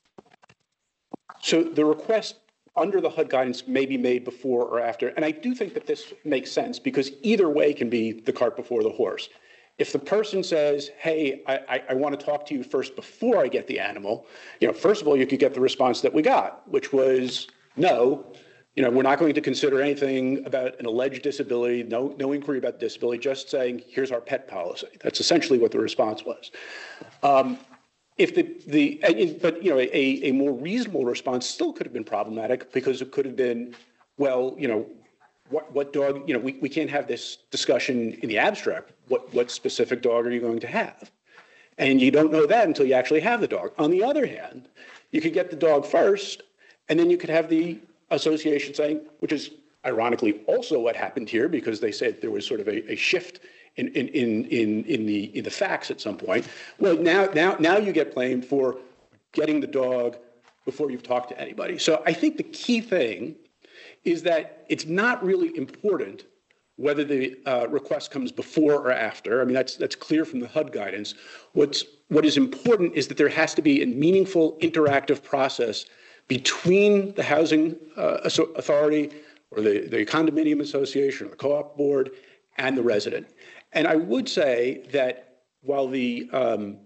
F: So the request under the H U D guidance may be made before or after. And I do think that this makes sense because either way can be the cart before the horse. If the person says, hey, I, I, I want to talk to you first before I get the animal, you know, first of all, you could get the response that we got, which was no, you know, we're not going to consider anything about an alleged disability, no, no inquiry about disability, just saying, here's our pet policy. That's essentially what the response was. Um, If the, the but, you know, a, a more reasonable response still could have been problematic because it could have been, well, you know, what, what dog, you know, we, we can't have this discussion in the abstract. What, what specific dog are you going to have? And you don't know that until you actually have the dog. On the other hand, you could get the dog first, and then you could have the association saying, which is ironically also what happened here because they said there was sort of a, a shift in, in, in, in, in, the, in the facts at some point. Well, now, now, now you get blamed for getting the dog before you've talked to anybody. So I think the key thing is that it's not really important whether the uh, request comes before or after. I mean, that's, that's clear from the H U D guidance. What's, what is important is that there has to be a meaningful interactive process between the housing uh, authority or the, the condominium association or the co-op board and the resident. And I would say that while the um,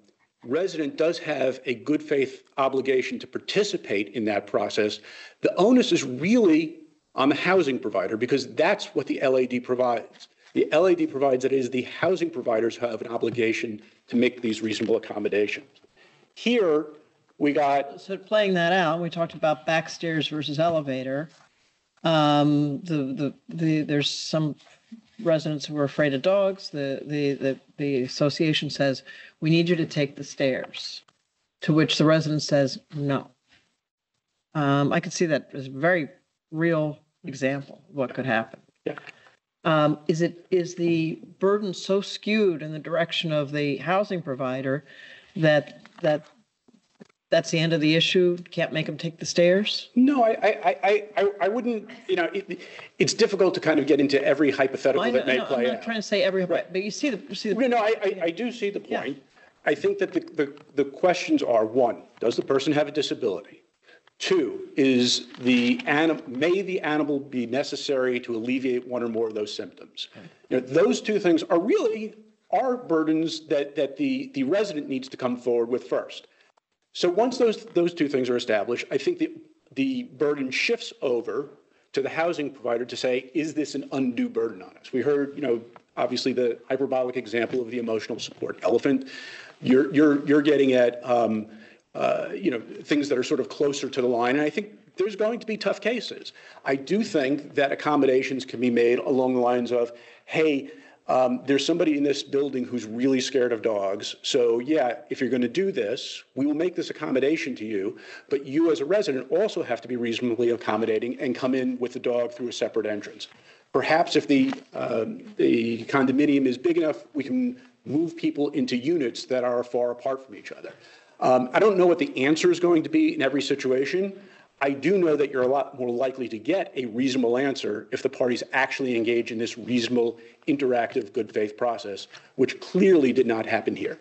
F: resident does have a good faith obligation to participate in that process, the onus is really on the housing provider, because that's what the L A D provides. The L A D provides that it is the housing providers who have an obligation to make these reasonable accommodations. Here, we got...
E: So playing that out, we talked about backstairs versus elevator. Um, the, the, the, there's some residents who are afraid of dogs. The, the, the, the association says, we need you to take the stairs, to which the resident says, no. Um, I could see that as a very real example of what could happen.
F: Yeah.
E: Um, is it, is the burden so skewed in the direction of the housing provider that, that that's the end of the issue? Can't make them take the stairs?
F: No, I, I, I, I, I wouldn't, you know, it, it's difficult to kind of get into every hypothetical
E: I know,
F: that may
E: no,
F: play
E: I'm
F: out.
E: not trying to say every,
F: Right.
E: but you see the, you see the.
F: You know, I, I, I do see the
E: Yeah.
F: point. I think that the, the, the questions are, one, does the person have a disability? Two, is the anim, may the animal be necessary to alleviate one or more of those symptoms? You know, those two things are really are burdens that, that the, the resident needs to come forward with first. So once those, those two things are established, I think the, the burden shifts over to the housing provider to say, is this an undue burden on us? We heard, you know, obviously the hyperbolic example of the emotional support elephant. You're, you're, you're getting at, um, uh, you know, things that are sort of closer to the line. And I think there's going to be tough cases. I do think that accommodations can be made along the lines of, hey, um, there's somebody in this building who's really scared of dogs. So yeah, if you're going to do this, we will make this accommodation to you. But you as a resident also have to be reasonably accommodating and come in with the dog through a separate entrance. Perhaps if the, uh, the condominium is big enough, we can move people into units that are far apart from each other. Um, I don't know what the answer is going to be in every situation. I do know that you're a lot more likely to get a reasonable answer if the parties actually engage in this reasonable, interactive, good faith process, which clearly did not happen here.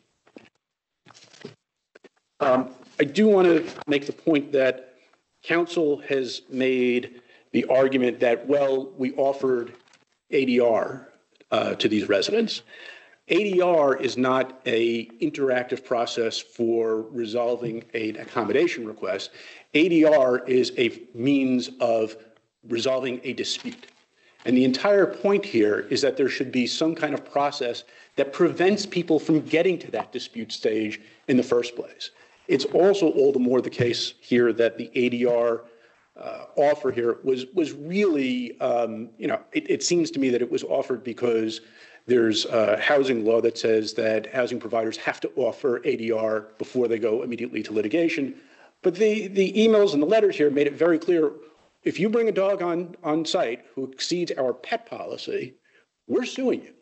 F: Um, I do want to make the point that council has made the argument that, well, we offered A D R uh, to these residents. A D R is not a interactive process for resolving an accommodation request. A D R is a means of resolving a dispute. And the entire point here is that there should be some kind of process that prevents people from getting to that dispute stage in the first place. It's also all the more the case here that the A D R uh, offer here was, was really, um, you know, it, it seems to me that it was offered because there's a housing law that says that housing providers have to offer A D R before they go immediately to litigation. But the, the emails and the letters here made it very clear, if you bring a dog on, on site who exceeds our pet policy, we're suing you.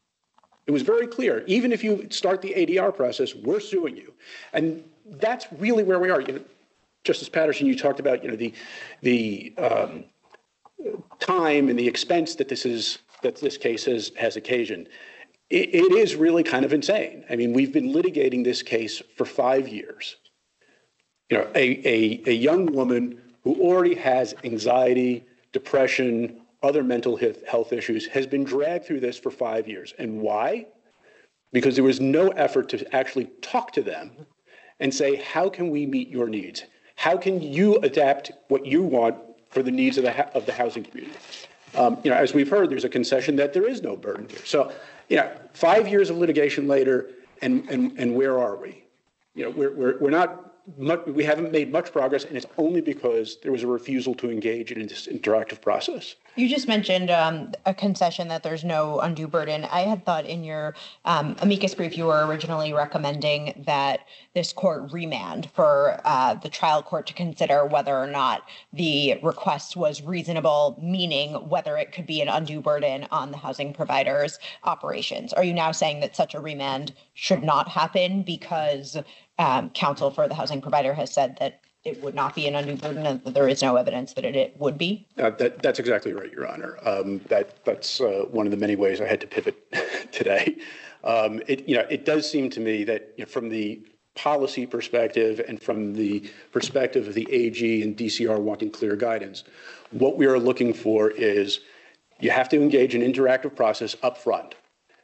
F: It was very clear. Even if you start the A D R process, we're suing you. And that's really where we are. You know, Justice Patterson, you talked about, you know, the, the um, time and the expense that this is that this case has, has occasioned. It, it is really kind of insane. I mean, we've been litigating this case for five years. You know, a, a, a young woman who already has anxiety, depression, other mental health issues has been dragged through this for five years. And why? Because there was no effort to actually talk to them and say, how can we meet your needs? How can you adapt what you want for the needs of the, of the housing community? Um, you know, as we've heard, there's a concession that there is no burden here. So, you know, five years of litigation later, and and and where are we? You know, we're we're we're not much, we haven't made much progress, and it's only because there was a refusal to engage in this interactive process.
D: You just mentioned um, a concession that there's no undue burden. I had thought in your um, amicus brief, you were originally recommending that this court remand for uh, the trial court to consider whether or not the request was reasonable, meaning whether it could be an undue burden on the housing provider's operations. Are you now saying that such a remand should not happen because um, counsel for the housing provider has said that it would not be an undue burden and that there is no evidence that it, it would be?
F: Uh, that, that's exactly right, Your Honor. Um, that, that's uh, one of the many ways I had to pivot today. Um, it, you know, it does seem to me that, you know, from the policy perspective and from the perspective of the A G and D C R wanting clear guidance, what we are looking for is you have to engage in interactive process up front.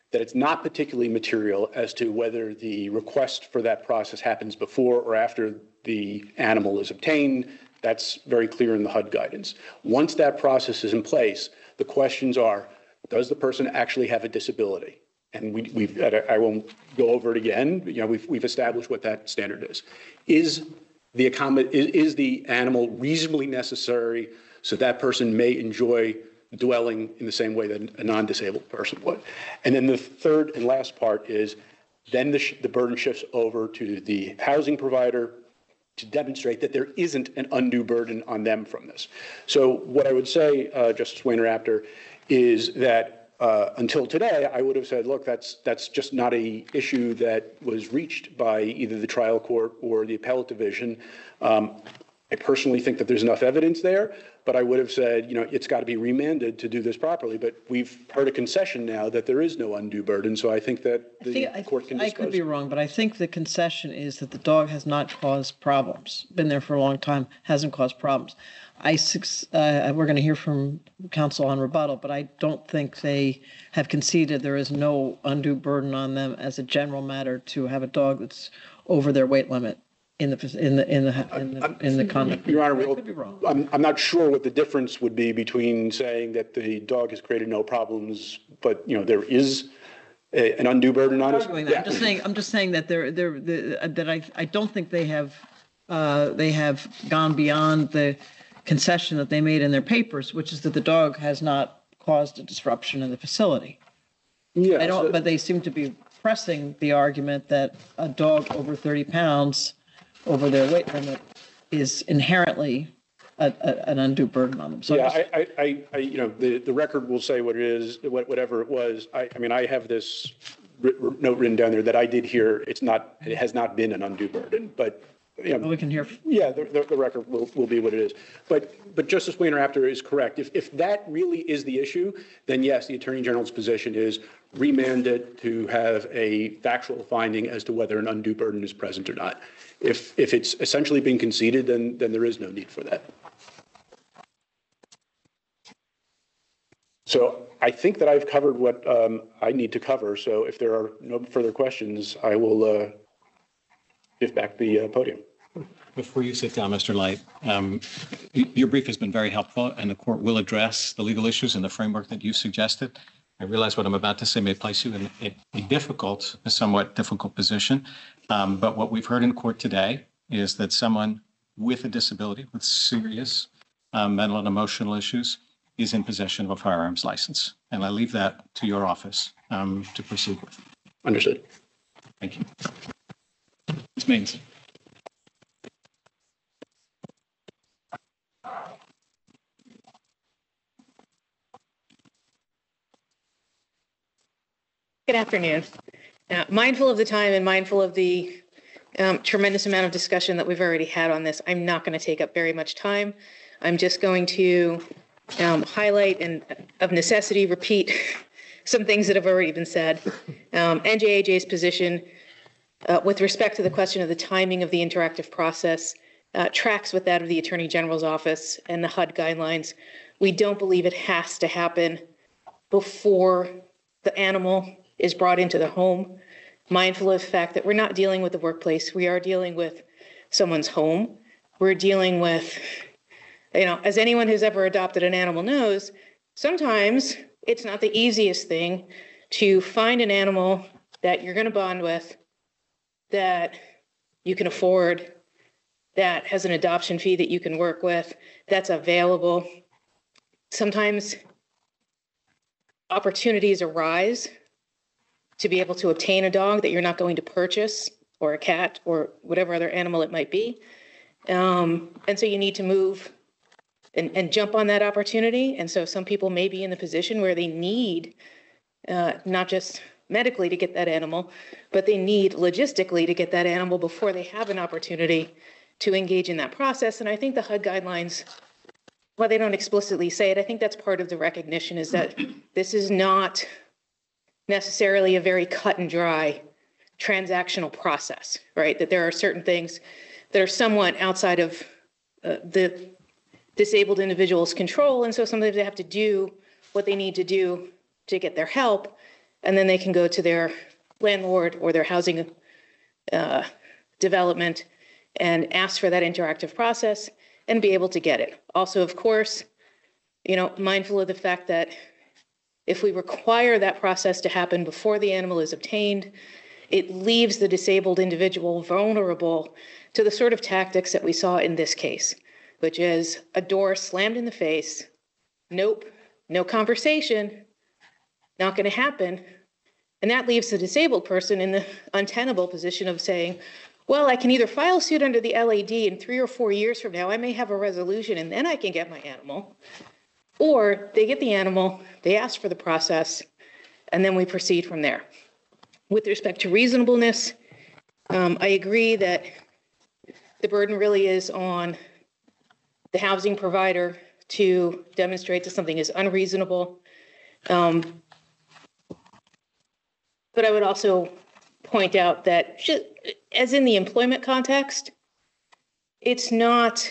F: that it's not particularly material as to whether the request for that process happens before or after the animal is obtained. That's very clear in the H U D guidance. Once that process is in place, the questions are, does the person actually have a disability? And we, we've, I won't go over it again. You know, we've, we've established what that standard is. Is the accommodate, is, is the animal reasonably necessary so that person may enjoy dwelling in the same way that a non-disabled person would? And then the third and last part is then the, sh the burden shifts over to the housing provider to demonstrate that there isn't an undue burden on them from this. So what I would say, uh, Justice Wayner-Apter, is that uh, until today, I would have said, look, that's, that's just not a issue that was reached by either the trial court or the appellate division. Um, I personally think that there's enough evidence there, but I would have said, you know, it's got to be remanded to do this properly. But we've heard a concession now that there is no undue burden, so I think that the
E: I think,
F: court can
E: I, I
F: discuss.
E: could be wrong, but I think the concession is that the dog has not caused problems. Been there for a long time, hasn't caused problems. I uh, we're going to hear from counsel on rebuttal, but I don't think they have conceded there is no undue burden on them as a general matter to have a dog that's over their weight limit in the in the in the in the, in the conduct.
F: Your Honor,
E: I
F: we'll,
E: could be wrong.
F: I'm, I'm not sure what the difference would be between saying that the dog has created no problems, but you know there is a, an undue burden on us.
E: I'm, yeah. I'm just saying. I'm just saying that they're they're the, that I I don't think they have uh, they have gone beyond the concession that they made in their papers, which is that the dog has not caused a disruption in the facility.
F: Yeah,
E: I don't.
F: so,
E: but they seem to be pressing the argument that a dog over thirty pounds over their weight limit is inherently a, a, an undue burden on them. So
F: yeah,
E: just,
F: I, I, I, you know, the, the record will say what it is, whatever it was. I, I mean, I have this note written down there that I did hear. It's not, it has not been an undue burden, but you know,
E: we can hear.
F: yeah, the, the, the record will, will be what it is. But, but Justice Wayner-Apter is correct. If, if that really is the issue, then yes, the Attorney General's position is remand it to have a factual finding as to whether an undue burden is present or not. If, if it's essentially being conceded, then, then there is no need for that. So I think that I've covered what um, I need to cover. So if there are no further questions, I will uh, give back the uh, podium.
A: Before you sit down, Mister Light, um, your brief has been very helpful, and the court will address the legal issues in the framework that you suggested. I realize what I'm about to say may place you in a, a difficult, a somewhat difficult position. Um, but what we've heard in court today is that someone with a disability, with serious um, mental and emotional issues, is in possession of a firearms license. And I leave that to your office um, to proceed with.
F: Understood.
A: Thank you. Miz Maines.
G: Good afternoon. Uh, mindful of the time and mindful of the um, tremendous amount of discussion that we've already had on this, I'm not going to take up very much time. I'm just going to um, highlight and, of necessity, repeat some things that have already been said. Um, N J A J's position uh, with respect to the question of the timing of the interactive process uh, tracks with that of the Attorney General's office and the H U D guidelines. We don't believe it has to happen before the animal is brought into the home, mindful of the fact that we're not dealing with the workplace. We are dealing with someone's home. We're dealing with, you know, as anyone who's ever adopted an animal knows, sometimes it's not the easiest thing to find an animal that you're going to bond with, that you can afford, that has an adoption fee that you can work with, that's available. Sometimes opportunities arise to be able to obtain a dog that you're not going to purchase, or a cat, or whatever other animal it might be. Um, and so you need to move and, and jump on that opportunity. And so some people may be in the position where they need, uh, not just medically to get that animal, but they need logistically to get that animal before they have an opportunity to engage in that process. And I think the H U D guidelines, while they don't explicitly say it, I think that's part of the recognition, is that this is not necessarily a very cut and dry transactional process, right? That there are certain things that are somewhat outside of uh, the disabled individual's control. And so sometimes they have to do what they need to do to get their help. and then they can go to their landlord or their housing uh, development and ask for that interactive process and be able to get it. Also, of course, you know, mindful of the fact that if we require that process to happen before the animal is obtained, it leaves the disabled individual vulnerable to the sort of tactics that we saw in this case, which is a door slammed in the face. Nope, no conversation, not going to happen. And that leaves the disabled person in the untenable position of saying, well, I can either file suit under the L A D and three or four years from now, I may have a resolution and then I can get my animal. Or they get the animal, they ask for the process, and then we proceed from there. With respect to reasonableness, um, I agree that the burden really is on the housing provider to demonstrate that something is unreasonable. Um, but I would also point out that, just, as in the employment context, it's not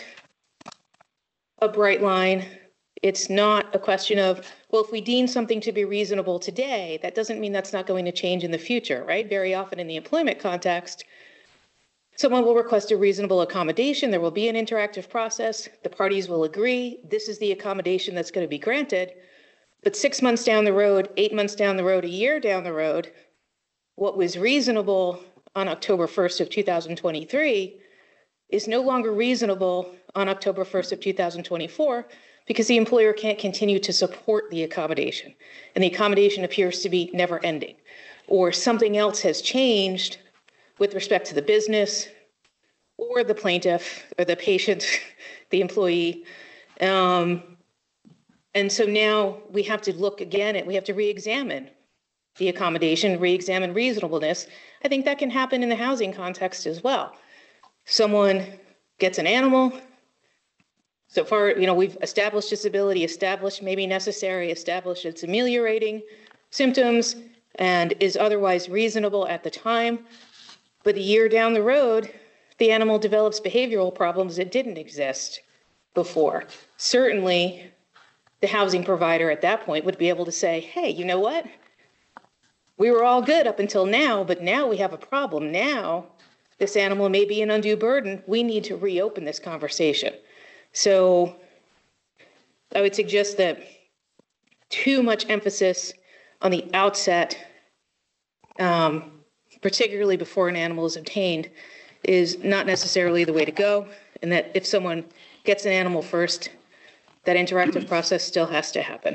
G: a bright line. It's not a question of, well, if we deem something to be reasonable today, that doesn't mean that's not going to change in the future, right? Very often in the employment context, someone will request a reasonable accommodation. There will be an interactive process. The parties will agree. This is the accommodation that's going to be granted. But six months down the road, eight months down the road, a year down the road, what was reasonable on October first of two thousand twenty-three is no longer reasonable on October first of two thousand twenty-four because the employer can't continue to support the accommodation. And the accommodation appears to be never ending. Or something else has changed with respect to the business or the plaintiff or the patient, the employee. Um, and so now we have to look again at, we have to re-examine the accommodation, re-examine reasonableness. I think that can happen in the housing context as well. Someone gets an animal. So far, you know, we've established disability, established maybe necessary, established it's ameliorating symptoms and is otherwise reasonable at the time. But a year down the road, the animal develops behavioral problems that didn't exist before. Certainly, the housing provider at that point would be able to say, hey, you know what? We were all good up until now, but now we have a problem. Now, this animal may be an undue burden. We need to reopen this conversation. So I would suggest that too much emphasis on the outset, um, particularly before an animal is obtained, is not necessarily the way to go. And that if someone gets an animal first, that interactive process still has to happen.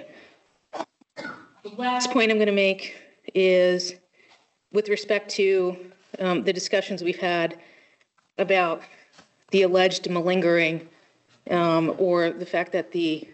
G: The last point I'm going to make is with respect to um, the discussions we've had about the alleged malingering um, or the fact that the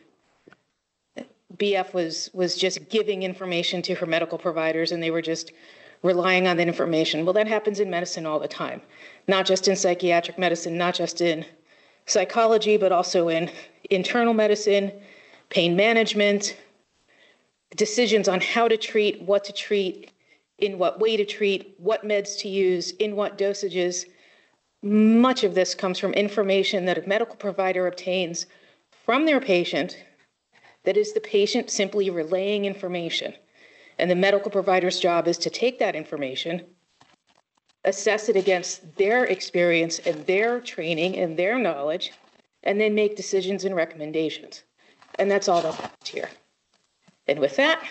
G: B F was was just giving information to her medical providers and they were just relying on that information. Well, that happens in medicine all the time, not just in psychiatric medicine, not just in psychology, but also in internal medicine, pain management, decisions on how to treat, what to treat, in what way to treat, what meds to use, in what dosages. Much of this comes from information that a medical provider obtains from their patient that is the patient simply relaying information. And the medical provider's job is to take that information, assess it against their experience and their training and their knowledge, and then make decisions and recommendations. And that's all that happens here. And with that,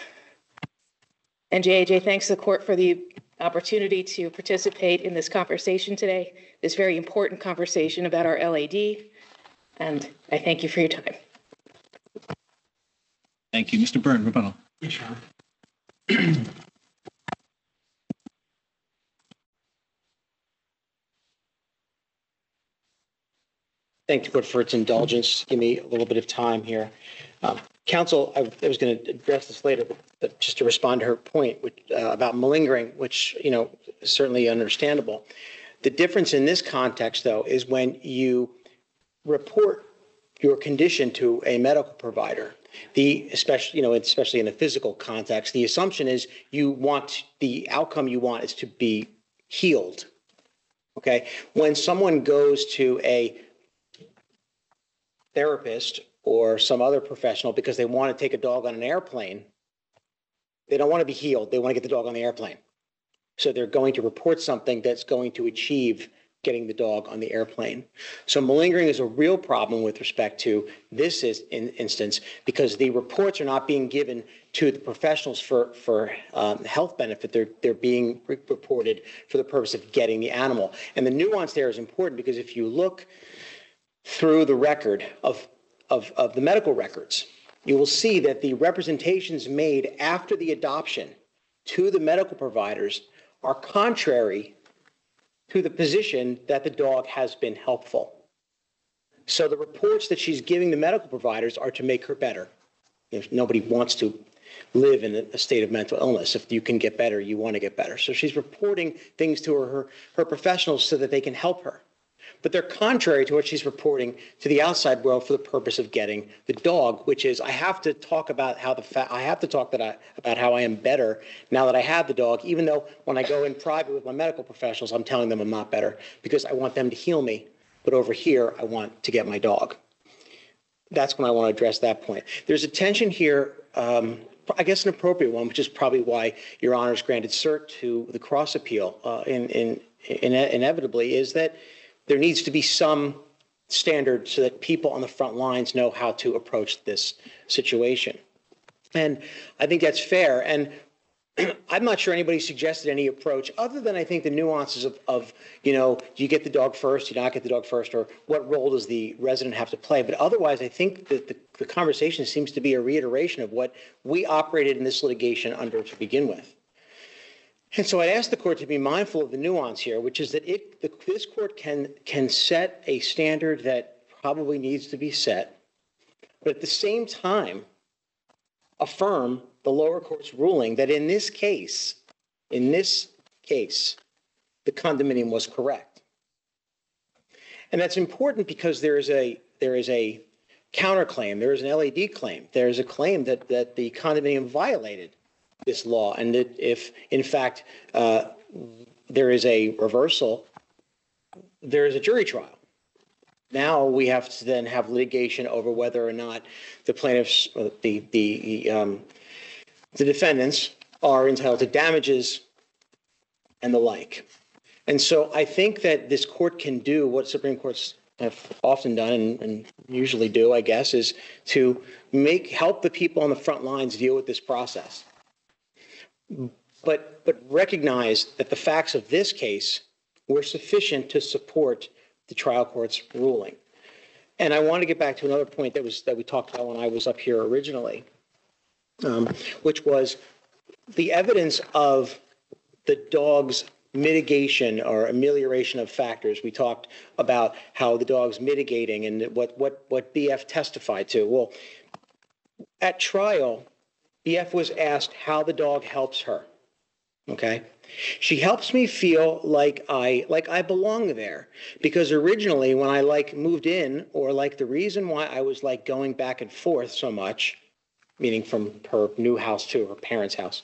G: and J A J thanks the court for the opportunity to participate in this conversation today, this very important conversation about our L A D. And I thank you for your time.
A: Thank you. Mister Byrne, rebuttal.
H: Yes, Your Honor. Thank the court for its indulgence. Give me a little bit of time here. Um, counsel, I, I was going to address this later, but, but just to respond to her point which, uh, about malingering, which, you know, is certainly understandable. The difference in this context, though, is when you report your condition to a medical provider, the especially, you know, especially in a physical context, the assumption is you want the outcome you want is to be healed. Okay. When someone goes to a therapist or some other professional because they want to take a dog on an airplane, They don't want to be healed. They want to get the dog on the airplane. So they're going to report something that's going to achieve getting the dog on the airplane. So malingering is a real problem with respect to this is in instance, because the reports are not being given to the professionals for, for um, health benefit. They're, they're being re- reported for the purpose of getting the animal. And the nuance there is important because if you look through the record of, of, of the medical records, you will see that the representations made after the adoption to the medical providers are contrary to the position that the dog has been helpful. So the reports that she's giving the medical providers are to make her better. If nobody wants to live in a state of mental illness, if you can get better, you want to get better. So she's reporting things to her, her, her professionals so that they can help her. But they're contrary to what she's reporting to the outside world for the purpose of getting the dog, which is I have to talk about how the fa- I have to talk that I, about how I am better now that I have the dog, even though when I go in private with my medical professionals, I'm telling them I'm not better because I want them to heal me. But over here, I want to get my dog. That's when I want to address that point. There's a tension here, um, I guess an appropriate one, which is probably why Your Honor's granted cert to the cross appeal uh, in, in, in, inevitably, is that there needs to be some standard so that people on the front lines know how to approach this situation. And I think that's fair. And I'm not sure anybody suggested any approach other than I think the nuances of, of, you know, do you get the dog first, do you not get the dog first, or what role does the resident have to play? But otherwise, I think that the, the conversation seems to be a reiteration of what we operated in this litigation under to begin with. And so I'd ask the court to be mindful of the nuance here, which is that it, the, this court can, can set a standard that probably needs to be set, but at the same time, affirm the lower court's ruling that in this case, in this case, the condominium was correct. And that's important because there is a, there is a counterclaim, there is an L A D claim, there is a claim that, that the condominium violated this law, and that if, in fact, uh, there is a reversal, there is a jury trial. Now we have to then have litigation over whether or not the plaintiffs, uh, the the um, the defendants, are entitled to damages and the like. And so I think that this court can do what Supreme Courts have often done and, and usually do, I guess, is to make help the people on the front lines deal with this process. But, but recognize that the facts of this case were sufficient to support the trial court's ruling. And I want to get back to another point that was that we talked about when I was up here originally, um, which was the evidence of the dog's mitigation or amelioration of factors. We talked about how the dog's mitigating and what, what, what B F testified to. Well, at trial, B F was asked how the dog helps her. Okay. She helps me feel like I like I belong there, because originally when I like moved in, or like the reason why I was like going back and forth so much, meaning from her new house to her parents' house,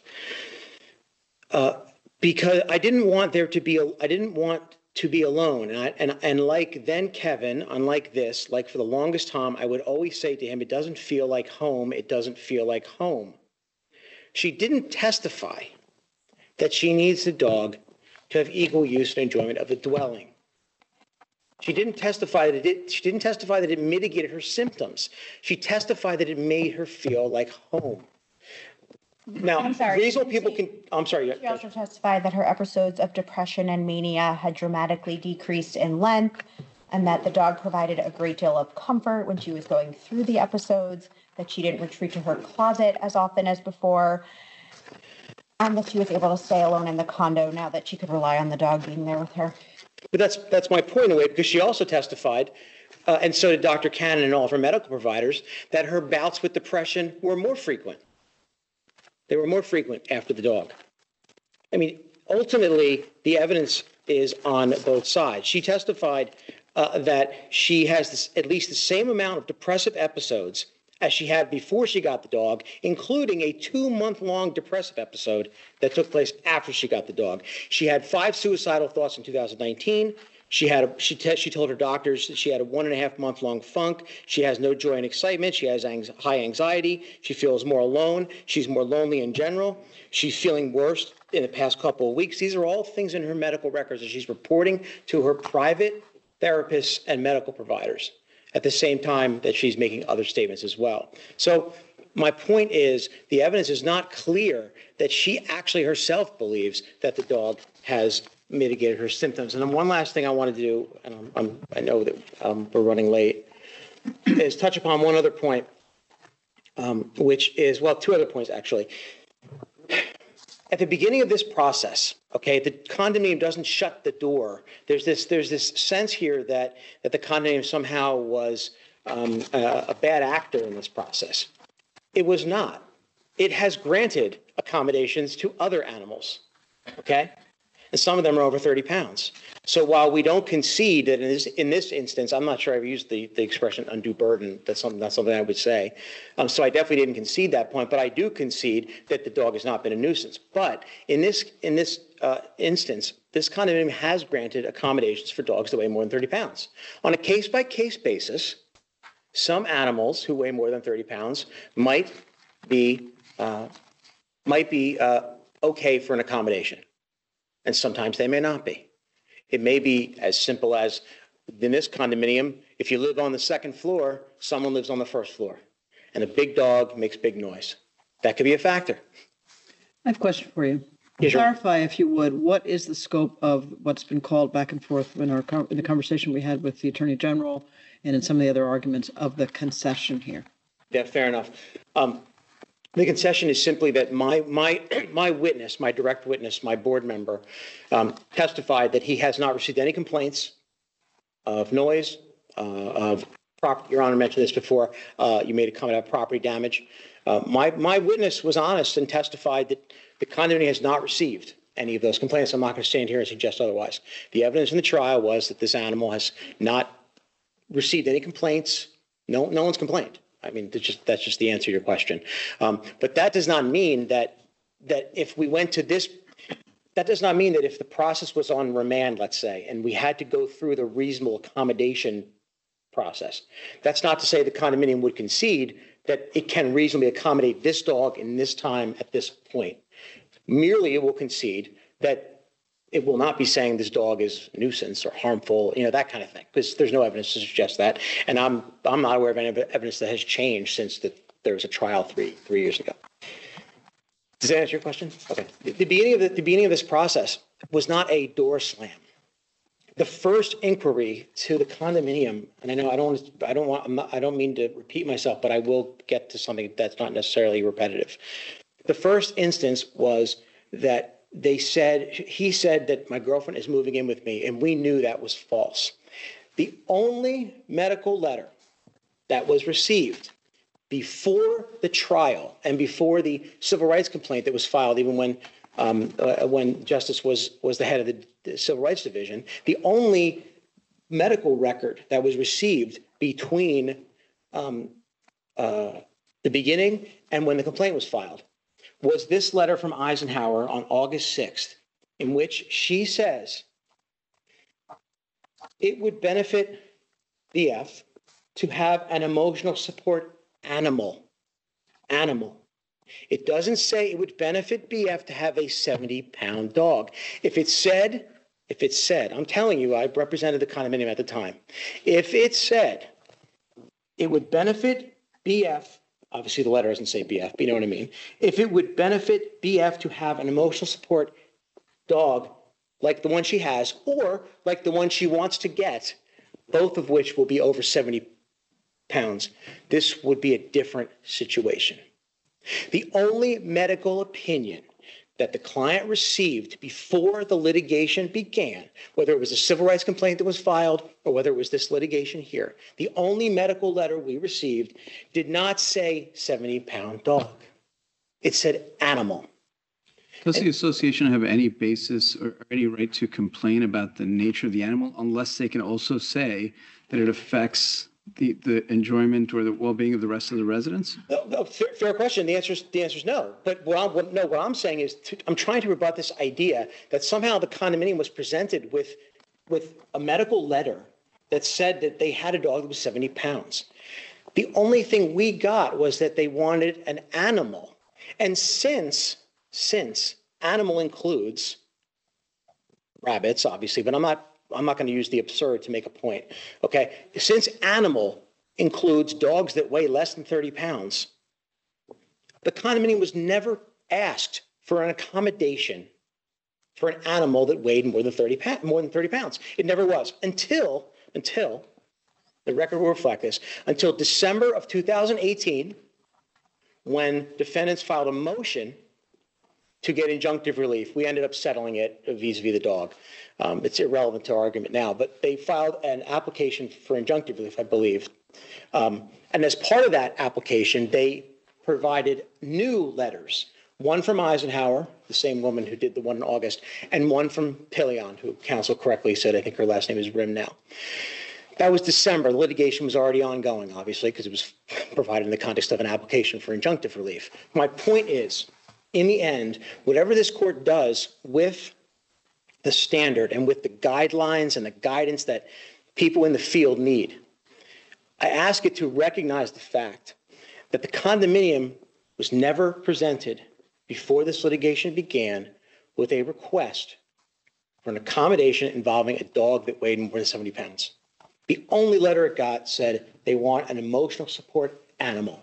H: uh, because I didn't want there to be a, I didn't want to be alone. And, I, and, and like then Kevin, unlike this, like for the longest time, I would always say to him, it doesn't feel like home. It doesn't feel like home. She didn't testify that she needs the dog to have equal use and enjoyment of the dwelling. She didn't testify that it, she didn't testify that it mitigated her symptoms. She testified that it made her feel like home. Now,
D: I'm sorry,
H: reasonable people can, I'm sorry.
D: She also testified that her episodes of depression and mania had dramatically decreased in length, and that the dog provided a great deal of comfort when she was going through the episodes, that she didn't retreat to her closet as often as before, and that she was able to stay alone in the condo now that she could rely on the dog being there with her.
H: But that's that's my point in a way, because she also testified, uh, and so did Doctor Cannon and all of her medical providers, that her bouts with depression were more frequent. They were more frequent after the dog. I mean, ultimately, the evidence is on both sides. She testified uh, that she has this, at least the same amount of depressive episodes as she had before she got the dog, including a two-month-long depressive episode that took place after she got the dog. She had five suicidal thoughts in two thousand nineteen. She had a, she, te- she told her doctors that she had a one and a half month long funk. She has no joy and excitement. She has ang- high anxiety. She feels more alone. She's more lonely in general. She's feeling worse in the past couple of weeks. These are all things in her medical records that she's reporting to her private therapists and medical providers at the same time that she's making other statements as well. So my point is the evidence is not clear that she actually herself believes that the dog has mitigated her symptoms. And then one last thing I want to do, and I'm, I'm, I know that um, we're running late, is touch upon one other point, um, which is, well, two other points actually. At the beginning of this process, okay, the condominium doesn't shut the door. There's this, there's this sense here that, that the condominium somehow was um, a, a bad actor in this process. It was not. It has granted accommodations to other animals, okay? And some of them are over thirty pounds. So while we don't concede that in this, in this instance, I'm not sure I've used the, the expression undue burden. That's something, that's something I would say. Um, so I definitely didn't concede that point, but I do concede that the dog has not been a nuisance. But in this, in this uh, instance, this condominium has granted accommodations for dogs that weigh more than thirty pounds. On a case-by-case basis, some animals who weigh more than thirty pounds might be, uh, might be uh, okay for an accommodation. And sometimes they may not be. It may be as simple as in this condominium, if you live on the second floor, someone lives on the first floor, and a big dog makes big noise. That could be a factor.
E: I have a question for you.
H: Yes, sure.
E: Clarify, if you would, what is the scope of what's been called back and forth in our con- in the conversation we had with the Attorney General and in some of the other arguments of the concession here?
H: Yeah, fair enough. Um, The concession is simply that my my my witness, my direct witness, my board member, um, testified that he has not received any complaints of noise, uh, of property. Your Honor mentioned this before. Uh, you made a comment about property damage. Uh, my my witness was honest and testified that the condominium has not received any of those complaints. I'm not going to stand here and suggest otherwise. The evidence in the trial was that this animal has not received any complaints. No, no one's complained. I mean, that's just, that's just the answer to your question. Um, but that does not mean that that if we went to this, that does not mean that if the process was on remand, let's say, and we had to go through the reasonable accommodation process, that's not to say the condominium would concede that it can reasonably accommodate this dog in this time at this point. Merely it will concede that it will not be saying this dog is a nuisance or harmful, you know, that kind of thing, because there's no evidence to suggest that. And I'm I'm not aware of any evidence that has changed since the, there was a trial three three years ago. Does that answer your question? Okay. The, the beginning of the, the beginning of this process was not a door slam. The first inquiry to the condominium, and I know I don't I don't want I'm not, I don't mean to repeat myself, but I will get to something that's not necessarily repetitive. The first instance was that they said, he said that my girlfriend is moving in with me, and we knew that was false. The only medical letter that was received before the trial and before the civil rights complaint that was filed, even when um, uh, when Justice was was the head of the, the Civil Rights Division, the only medical record that was received between um, uh, the beginning and when the complaint was filed was this letter from Eisenhower on August sixth, in which she says it would benefit B F to have an emotional support animal. Animal. It doesn't say it would benefit B F to have a seventy pound dog. If it said, if it said, I'm telling you, I represented the condominium at the time. If it said it would benefit B F, obviously the letter doesn't say B F, but you know what I mean. If it would benefit B F to have an emotional support dog like the one she has, or like the one she wants to get, both of which will be over seventy pounds, this would be a different situation. The only medical opinion that the client received before the litigation began, whether it was a civil rights complaint that was filed or whether it was this litigation here, the only medical letter we received did not say seventy pound dog. It said animal.
I: Does the association have any basis or any right to complain about the nature of the animal unless they can also say that it affects the, the enjoyment or the well-being of the rest of the residents?
H: No, no, fair, fair question. The answer is the answer is no. But what I'm what, no, what I'm saying is to, I'm trying to rebut this idea that somehow the condominium was presented with with a medical letter that said that they had a dog that was seventy pounds. The only thing we got was that they wanted an animal. And since, since animal includes rabbits, obviously, but I'm not, I'm not going to use the absurd to make a point, okay? Since animal includes dogs that weigh less than thirty pounds, the condominium was never asked for an accommodation for an animal that weighed more than thirty pounds, more than thirty pounds. It never was until, until, the record will reflect this, until December of two thousand eighteen, when defendants filed a motion to get injunctive relief. We ended up settling it vis-a-vis the dog. Um, it's irrelevant to our argument now, but they filed an application for injunctive relief, I believe. Um, and as part of that application, they provided new letters, one from Eisenhower, the same woman who did the one in August, and one from Pillion, who counsel correctly said, I think her last name is Rim now. That was December. The litigation was already ongoing, obviously, because it was provided in the context of an application for injunctive relief. My point is, in the end, whatever this court does with the standard and with the guidelines and the guidance that people in the field need, I ask it to recognize the fact that the condominium was never presented before this litigation began with a request for an accommodation involving a dog that weighed more than seventy pounds. The only letter it got said they want an emotional support animal,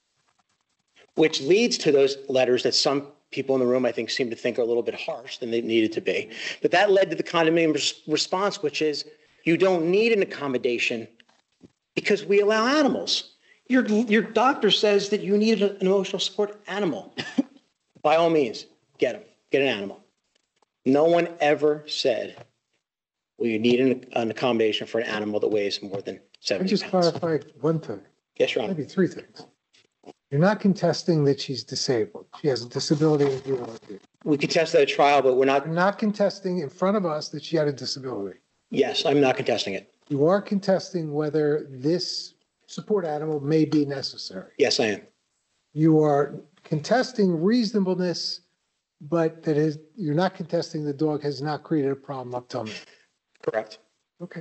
H: which leads to those letters that some people in the room, I think, seem to think are a little bit harsh than they needed to be. But that led to the condominium res- response, which is you don't need an accommodation because we allow animals. Your, your doctor says that you need an emotional support animal. By all means, get them. Get an animal. No one ever said, well, you need an, an accommodation for an animal that weighs more than
J: I
H: seventy
J: just
H: pounds.
J: clarify one thing,
H: Yes, Your Honor.
J: maybe three things. You're not contesting that she's disabled. She has a disability that you want to do.
H: We contest that at trial, but we're not.
J: You're not contesting in front of us that she had a disability.
H: Yes, I'm not contesting it.
J: You are contesting whether this support animal may be necessary.
H: Yes, I am.
J: You are contesting reasonableness, but that is, you're not contesting the dog has not created a problem up till now.
H: Correct.
J: Okay.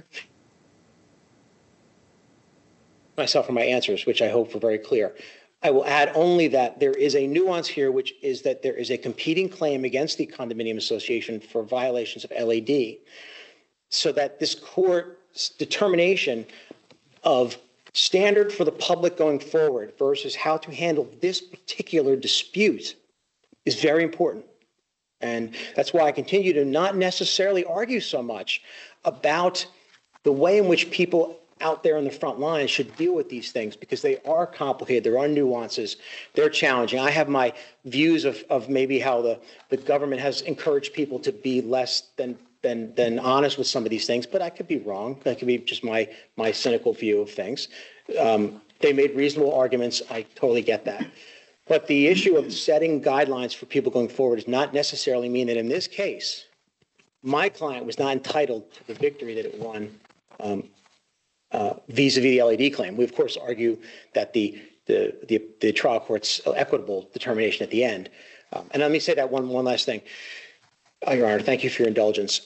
H: Myself for my answers, which I hope were very clear. I will add only that there is a nuance here, which is that there is a competing claim against the condominium association for violations of L A D, so that this court's determination of standard for the public going forward versus how to handle this particular dispute is very important. And that's why I continue to not necessarily argue so much about the way in which people out there in the front line should deal with these things, because they are complicated. There are nuances. They're challenging. I have my views of, of maybe how the, the government has encouraged people to be less than, than, than honest with some of these things, but I could be wrong. That could be just my, my cynical view of things. Um, they made reasonable arguments. I totally get that. But the issue of setting guidelines for people going forward does not necessarily mean that in this case, my client was not entitled to the victory that it won um, uh, vis-a-vis the L A D claim. We, of course, argue that the, the, the, the trial court's equitable determination at the end. Um, and let me say that one, one last thing. Oh, Your Honor, thank you for your indulgence.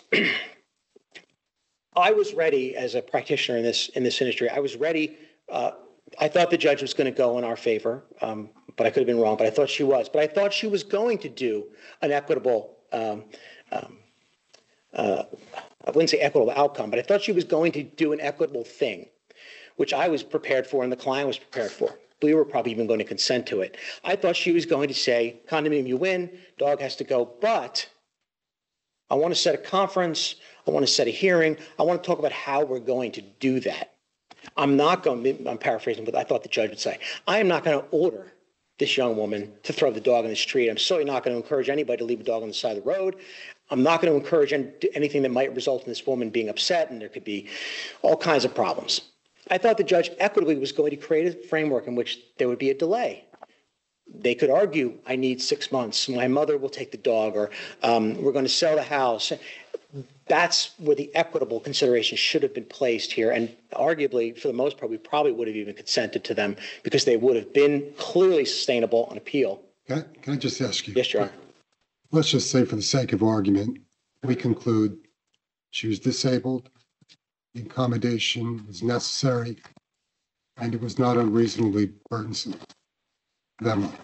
H: I was ready as a practitioner in this, in this industry. I was ready. Uh, I thought the judge was going to go in our favor, um, but I could have been wrong, but I thought she was. But I thought she was going to do an equitable, um, um, uh, I wouldn't say equitable outcome, but I thought she was going to do an equitable thing, which I was prepared for and the client was prepared for. We were probably even going to consent to it. I thought she was going to say, condominium, you win, dog has to go, but I want to set a conference, I want to set a hearing, I want to talk about how we're going to do that. I'm not going, I'm paraphrasing, but I thought the judge would say, I am not going to order this young woman to throw the dog in the street. I'm certainly not going to encourage anybody to leave a dog on the side of the road. I'm not going to encourage any, anything that might result in this woman being upset, and there could be all kinds of problems. I thought the judge equitably was going to create a framework in which there would be a delay. They could argue, I need six months, my mother will take the dog, or um, we're going to sell the house. That's where the equitable consideration should have been placed here. And arguably, for the most part, we probably would have even consented to them because they would have been clearly sustainable on appeal.
C: Can I, can I just ask you?
H: Yes, Your Honor.
C: Let's just say for the sake of argument, we conclude She was disabled. The accommodation was necessary, and it was not unreasonably burdensome. That much.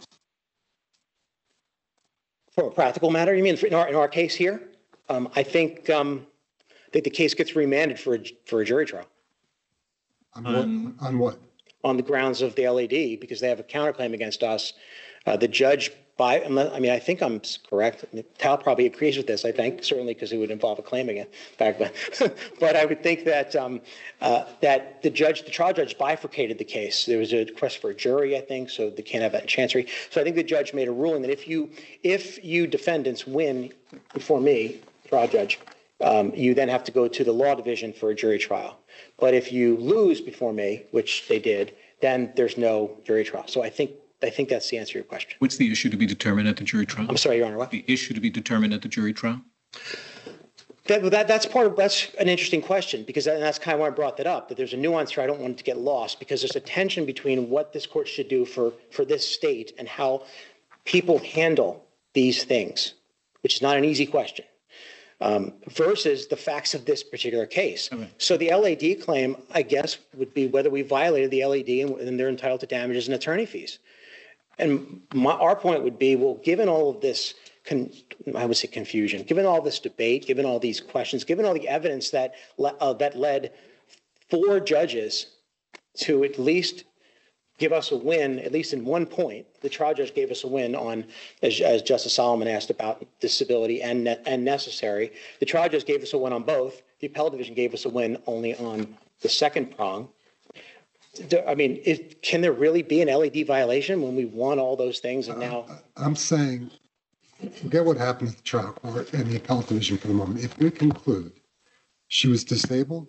H: From a practical matter, you mean in our, in our case here? Um, I think, um, I think the case gets remanded for, a, for a jury trial
C: On what? On what?
H: on the grounds of the L A D because they have a counterclaim against us. Uh, the judge, by, I mean, I think I'm correct. Tal probably agrees with this, I think, certainly because it would involve a claim again back then. But I would think that um, uh, that the judge, the trial judge bifurcated the case. There was a request for a jury, I think, so they can't have that in chancery. So I think the judge made a ruling that if you, if you defendants win before me, trial judge, um, you then have to go to the law division for a jury trial. But if you lose before me, which they did, then there's no jury trial. So I think I think that's the answer to your question.
A: What's the issue to be determined at the jury trial?
H: I'm sorry, Your Honor, what?
A: The issue to be determined at the jury trial?
H: That, that, that's part of, that's an interesting question because that, that's kind of why I brought that up, that there's a nuance here. I don't want it to get lost because there's a tension between what this court should do for, for this state and how people handle these things, which is not an easy question, um, versus the facts of this particular case. Okay. So the L A D claim, I guess, would be whether we violated the L A D and, and they're entitled to damages and attorney fees. And my, our point would be, well, given all of this, con, I would say confusion, given all this debate, given all these questions, given all the evidence that uh, that led four judges to at least give us a win, at least in one point, the trial judge gave us a win on, as, as Justice Solomon asked about disability and ne and necessary. The trial judge gave us a win on both. The appellate division gave us a win only on the second prong. I mean, it, can there really be an L A D violation when we won all those things and now?
C: Uh, I'm saying, forget what happened at the trial court and the appellate division for the moment. If we conclude she was disabled,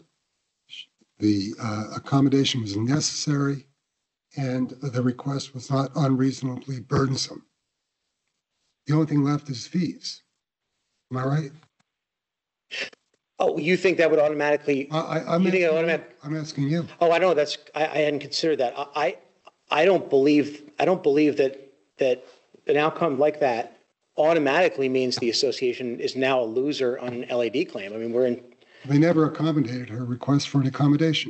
C: the uh, accommodation was necessary, and the request was not unreasonably burdensome, the only thing left is fees. Am I right?
H: Oh, you think that would automatically?
C: I, I, I'm,
H: you think
C: asking,
H: automatic,
C: I'm asking you.
H: Oh, I know that's. I, I hadn't considered that. I, I, I don't believe. I don't believe that that an outcome like that automatically means the association is now a loser on an L A D claim. I mean, we're in.
C: They never accommodated her request for an accommodation.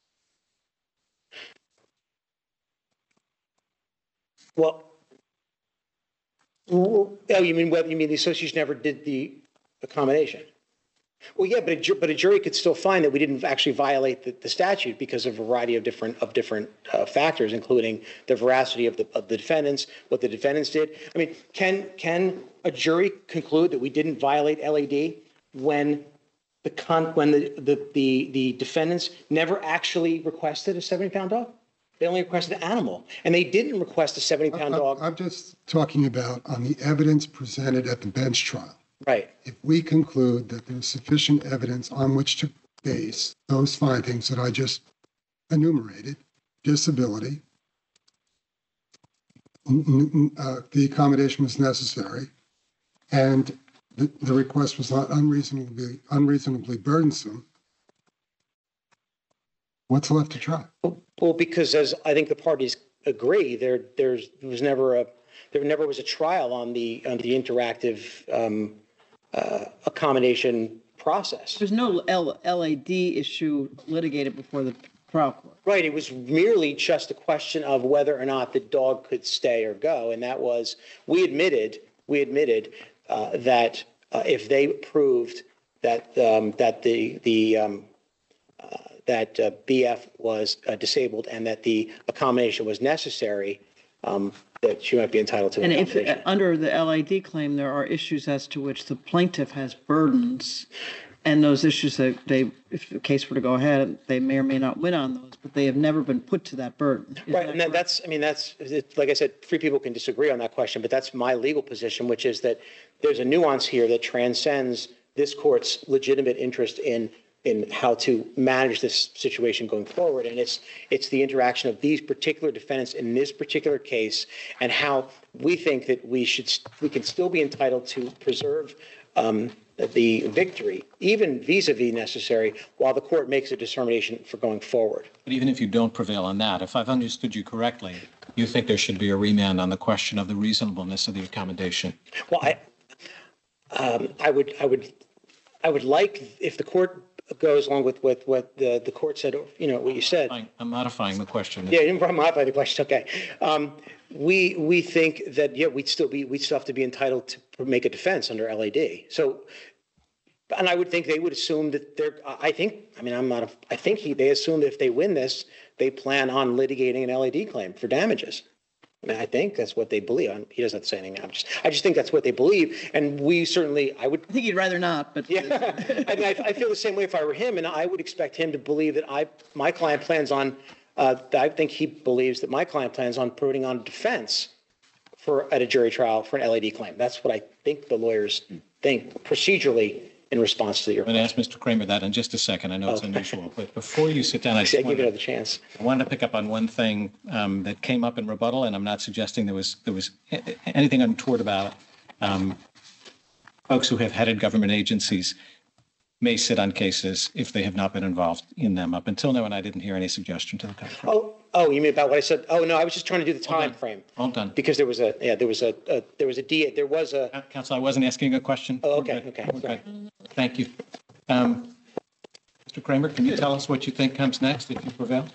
H: Well, oh, you mean whether you mean the association never did the accommodation? Well, yeah, but a, ju but a jury could still find that we didn't actually violate the, the statute because of a variety of different of different uh, factors, including the veracity of the of the defendants, what the defendants did. I mean, can can a jury conclude that we didn't violate L A D when the con when the the the, the defendants never actually requested a seventy pound dog? They only requested an animal, and they didn't request a seventy pound dog.
C: I'm just talking about on the evidence presented at the bench trial.
H: Right.
C: If we conclude that there's sufficient evidence on which to base those findings that I just enumerated, disability, uh, the accommodation was necessary, and the, the request was not unreasonably unreasonably burdensome, what's left to try?
H: Well, because as I think the parties agree, there there's there was never a there never was a trial on the on the interactive um, uh, accommodation process.
E: There's no L LAD issue litigated before the trial court.
H: Right. It was merely just a question of whether or not the dog could stay or go, and that was we admitted we admitted uh, that uh, if they proved that um, that the the um, uh, that uh, B F was uh, disabled and that the accommodation was necessary, um, that she might be entitled to an
E: And if
H: accommodation.
E: uh, under the L A D claim, there are issues as to which the plaintiff has burdens, and those issues that they, if the case were to go ahead, they may or may not win on those, but they have never been put to that burden. Is
H: Right,
E: that
H: and that,
E: correct?
H: that's, I mean, that's, it, like I said, three people can disagree on that question, but that's my legal position, which is that there's a nuance here that transcends this court's legitimate interest in in how to manage this situation going forward. And it's it's the interaction of these particular defendants in this particular case and how we think that we should we can still be entitled to preserve um, the victory, even vis-a-vis necessary, while the court makes a determination for going forward.
A: But even if you don't prevail on that, if I've understood you correctly, you think there should be a remand on the question of the reasonableness of the accommodation?
H: Well, I um, I would I would I would like, if the court goes along with, with what the, the court said, you know, what you said.
A: Fine, I'm modifying the question.
H: Yeah, you didn't modify the question, okay. Um, we, we think that, yeah, we'd still be, we'd still have to be entitled to make a defense under L A D. So, and I would think they would assume that they're, I think, I mean, I'm not, a, I think he, they assume that if they win this, they plan on litigating an L A D claim for damages. I mean, I think that's what they believe. I'm, he doesn't have to say anything. I'm just, I just think that's what they believe. And we certainly, I would.
E: I think he'd rather not, but.
H: Yeah, I mean, I, I feel the same way if I were him, and I would expect him to believe that I, my client plans on, uh, I think he believes that my client plans on putting on defense for, at a jury trial for an L A D claim. That's what I think the lawyers think procedurally in response to your.
A: I'm going to ask Mister Kramer that in just a second. I know it's
H: Oh.
A: unusual, but before you sit down, I
H: I
A: just
H: give you
A: wanted,
H: another chance.
A: I wanted to pick up on one thing um, that came up in rebuttal, and I'm not suggesting there was there was a- anything untoward about it. Um, folks who have headed government agencies may sit on cases if they have not been involved in them. Up until now, and I didn't hear any suggestion to the contrary.
H: Oh, oh, you mean about what I said? Oh, no, I was just trying to do the time frame.
A: All done.
H: Because there was a, yeah, there was a, a there was a D, there was a,
A: Uh, Counsel, I wasn't asking a question.
H: Oh,
A: We're
H: okay,
A: good.
H: okay,
A: We're
H: sorry.
A: good. Thank you. Um, Mister Kramer, can you tell us what you think comes next if you prevail?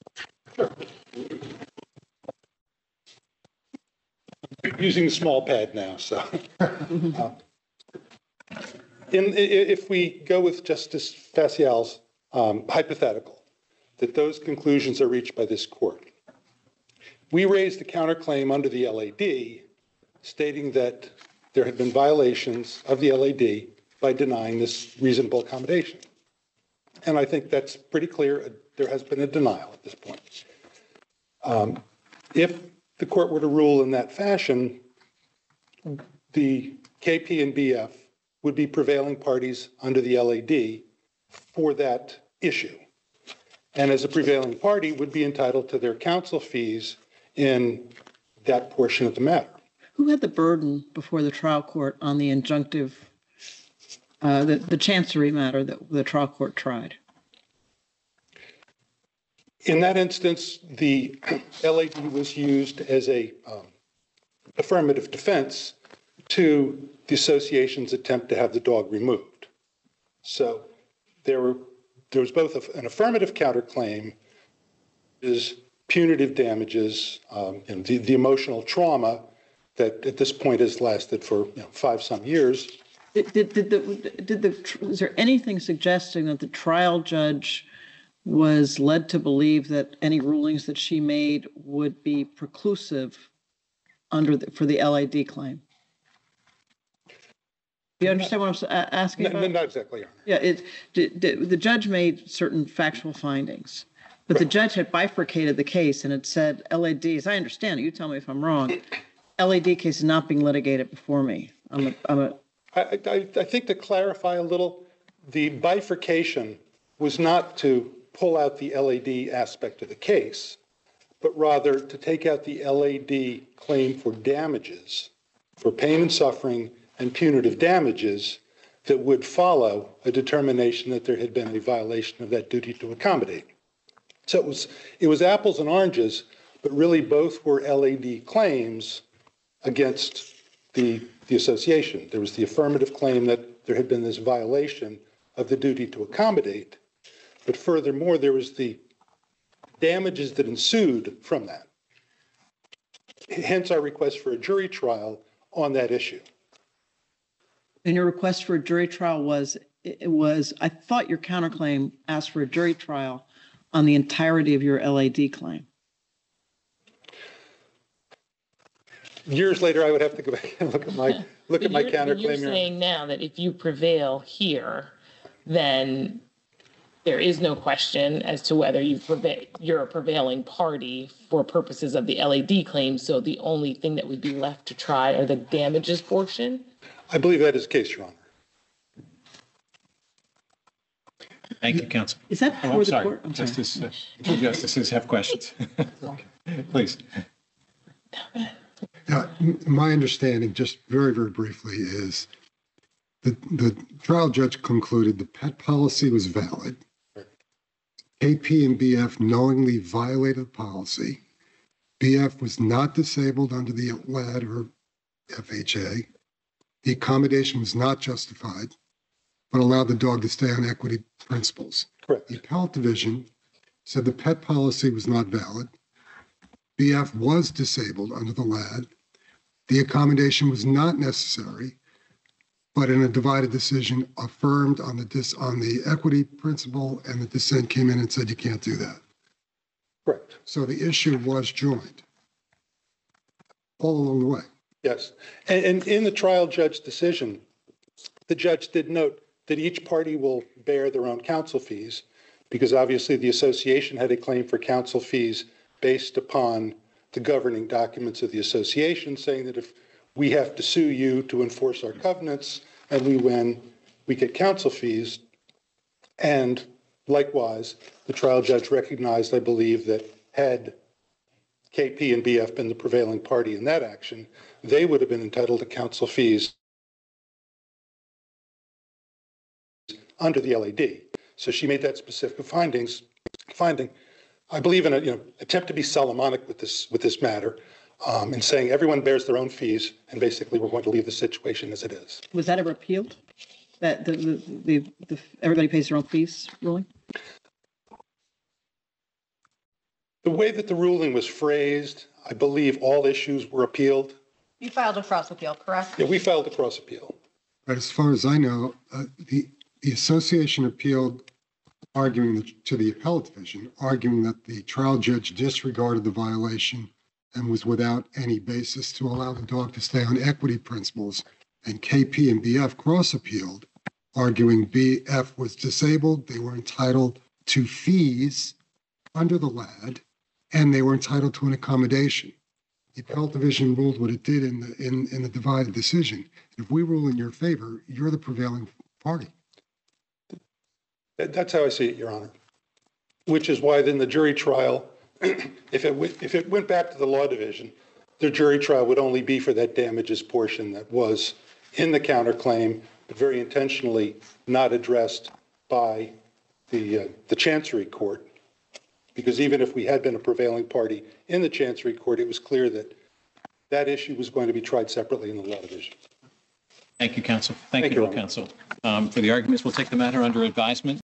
B: Using the small pad now, so. Uh, In, i- i- if we go with Justice Facial's um, hypothetical, that those conclusions are reached by this court, we raised a counterclaim under the L A D stating that there had been violations of the L A D by denying this reasonable accommodation. And I think that's pretty clear. uh, There has been a denial at this point. Um, If the court were to rule in that fashion, the K P and B F would be prevailing parties under the L A D for that issue. And as a prevailing party, would be entitled to their counsel fees in that portion of the matter.
E: Who had the burden before the trial court on the injunctive, uh, the, the chancery matter that the trial court tried?
B: In that instance, the L A D was used as a um, affirmative defense to the association's attempt to have the dog removed. So there were there was both a- an affirmative counterclaim, is punitive damages, um, and the, the emotional trauma that at this point has lasted for you know, five some years.
E: Did, did, did the, did the, is there anything suggesting that the trial judge was led to believe that any rulings that she made would be preclusive under the, for the L A D claim? Do you understand what I'm s- a- asking
B: No,
E: about?
B: no, not exactly, Your Honor.
E: Yeah, it, d- d- the judge made certain factual findings, but the judge had bifurcated the case and had said L A D, as I understand it, you tell me if I'm wrong, L A D case is not being litigated before me. I'm a, I'm a,
B: I, I, I think to clarify a little, the bifurcation was not to pull out the L A D aspect of the case, but rather to take out the L A D claim for damages, for pain and suffering and punitive damages that would follow a determination that there had been a violation of that duty to accommodate. So it was, it was apples and oranges, but really both were L A D claims against the, the association. There was the affirmative claim that there had been this violation of the duty to accommodate, but furthermore, there was the damages that ensued from that. Hence our request for a jury trial on that issue.
E: and your request for a jury trial was, it was, I thought your counterclaim asked for a jury trial on the entirety of your L A D claim.
B: Years later, I would have to go back and look at my, look at
K: But
B: my
K: you're- but You're
B: counterclaim. Your Honor.
K: saying now that if you prevail here, then there is no question as to whether you prevail, you're a prevailing party for purposes of the L A D claim. So the only thing that would be left to try are the damages portion.
B: I believe that is the case, Your Honor.
A: Thank you, counsel.
E: Is that
A: Oh,
E: for
A: I'm
E: the
A: sorry.
E: court? I'm sorry.
A: Justice, uh, two justices have questions. Please.
C: Yeah, m- my understanding, just very, very briefly, is the, the trial judge concluded the pet policy was valid. K P and B F knowingly violated the policy. B F was not disabled under the L A D or F H A. The accommodation was not justified. but allowed the dog to stay on equity principles.
B: Correct.
C: The appellate division said the pet policy was not valid. B F was disabled under the L A D. The accommodation was not necessary, but in a divided decision affirmed on the dis, on the equity principle, and the dissent came in and said you can't do that.
B: Correct.
C: So the issue was joined all along the way.
B: Yes. And, and in the trial judge decision, the judge did note that each party will bear their own counsel fees, because obviously the association had a claim for counsel fees based upon the governing documents of the association, saying that if we have to sue you to enforce our covenants and we win, we get counsel fees. And likewise, the trial judge recognized, I believe, that had K P and B F been the prevailing party in that action, they would have been entitled to counsel fees under the L A D. So she made that specific findings, finding, I believe, in a you know attempt to be Solomonic with this with this matter, um, and saying everyone bears their own fees, and basically we're going to leave the situation as it is.
E: Was that ever appealed? That the, the, the, the everybody pays their own fees ruling?
B: The way that the ruling was phrased, I believe all issues were appealed.
D: You filed a cross appeal, correct?
B: Yeah, we filed a cross appeal.
C: But as far as I know, uh, the, the association appealed, arguing the, to the appellate division, arguing that the trial judge disregarded the violation and was without any basis to allow the dog to stay on equity principles. And K P and B F cross appealed, arguing B F was disabled, they were entitled to fees under the L A D, and they were entitled to an accommodation. The appellate division ruled what it did in the in, in the divided decision. If we rule in your favor, you're the prevailing party.
B: That's how I see it, Your Honor. Which is why then the jury trial, if it went, if it went back to the law division, the jury trial would only be for that damages portion that was in the counterclaim, but very intentionally not addressed by the uh, the Chancery Court. Because even if we had been a prevailing party in the Chancery Court, it was clear that that issue was going to be tried separately in the law division.
A: Thank you, counsel. Thank,
B: Thank
A: you,
B: you,
A: all counsel. Um, for the arguments, we'll take the matter under advisement.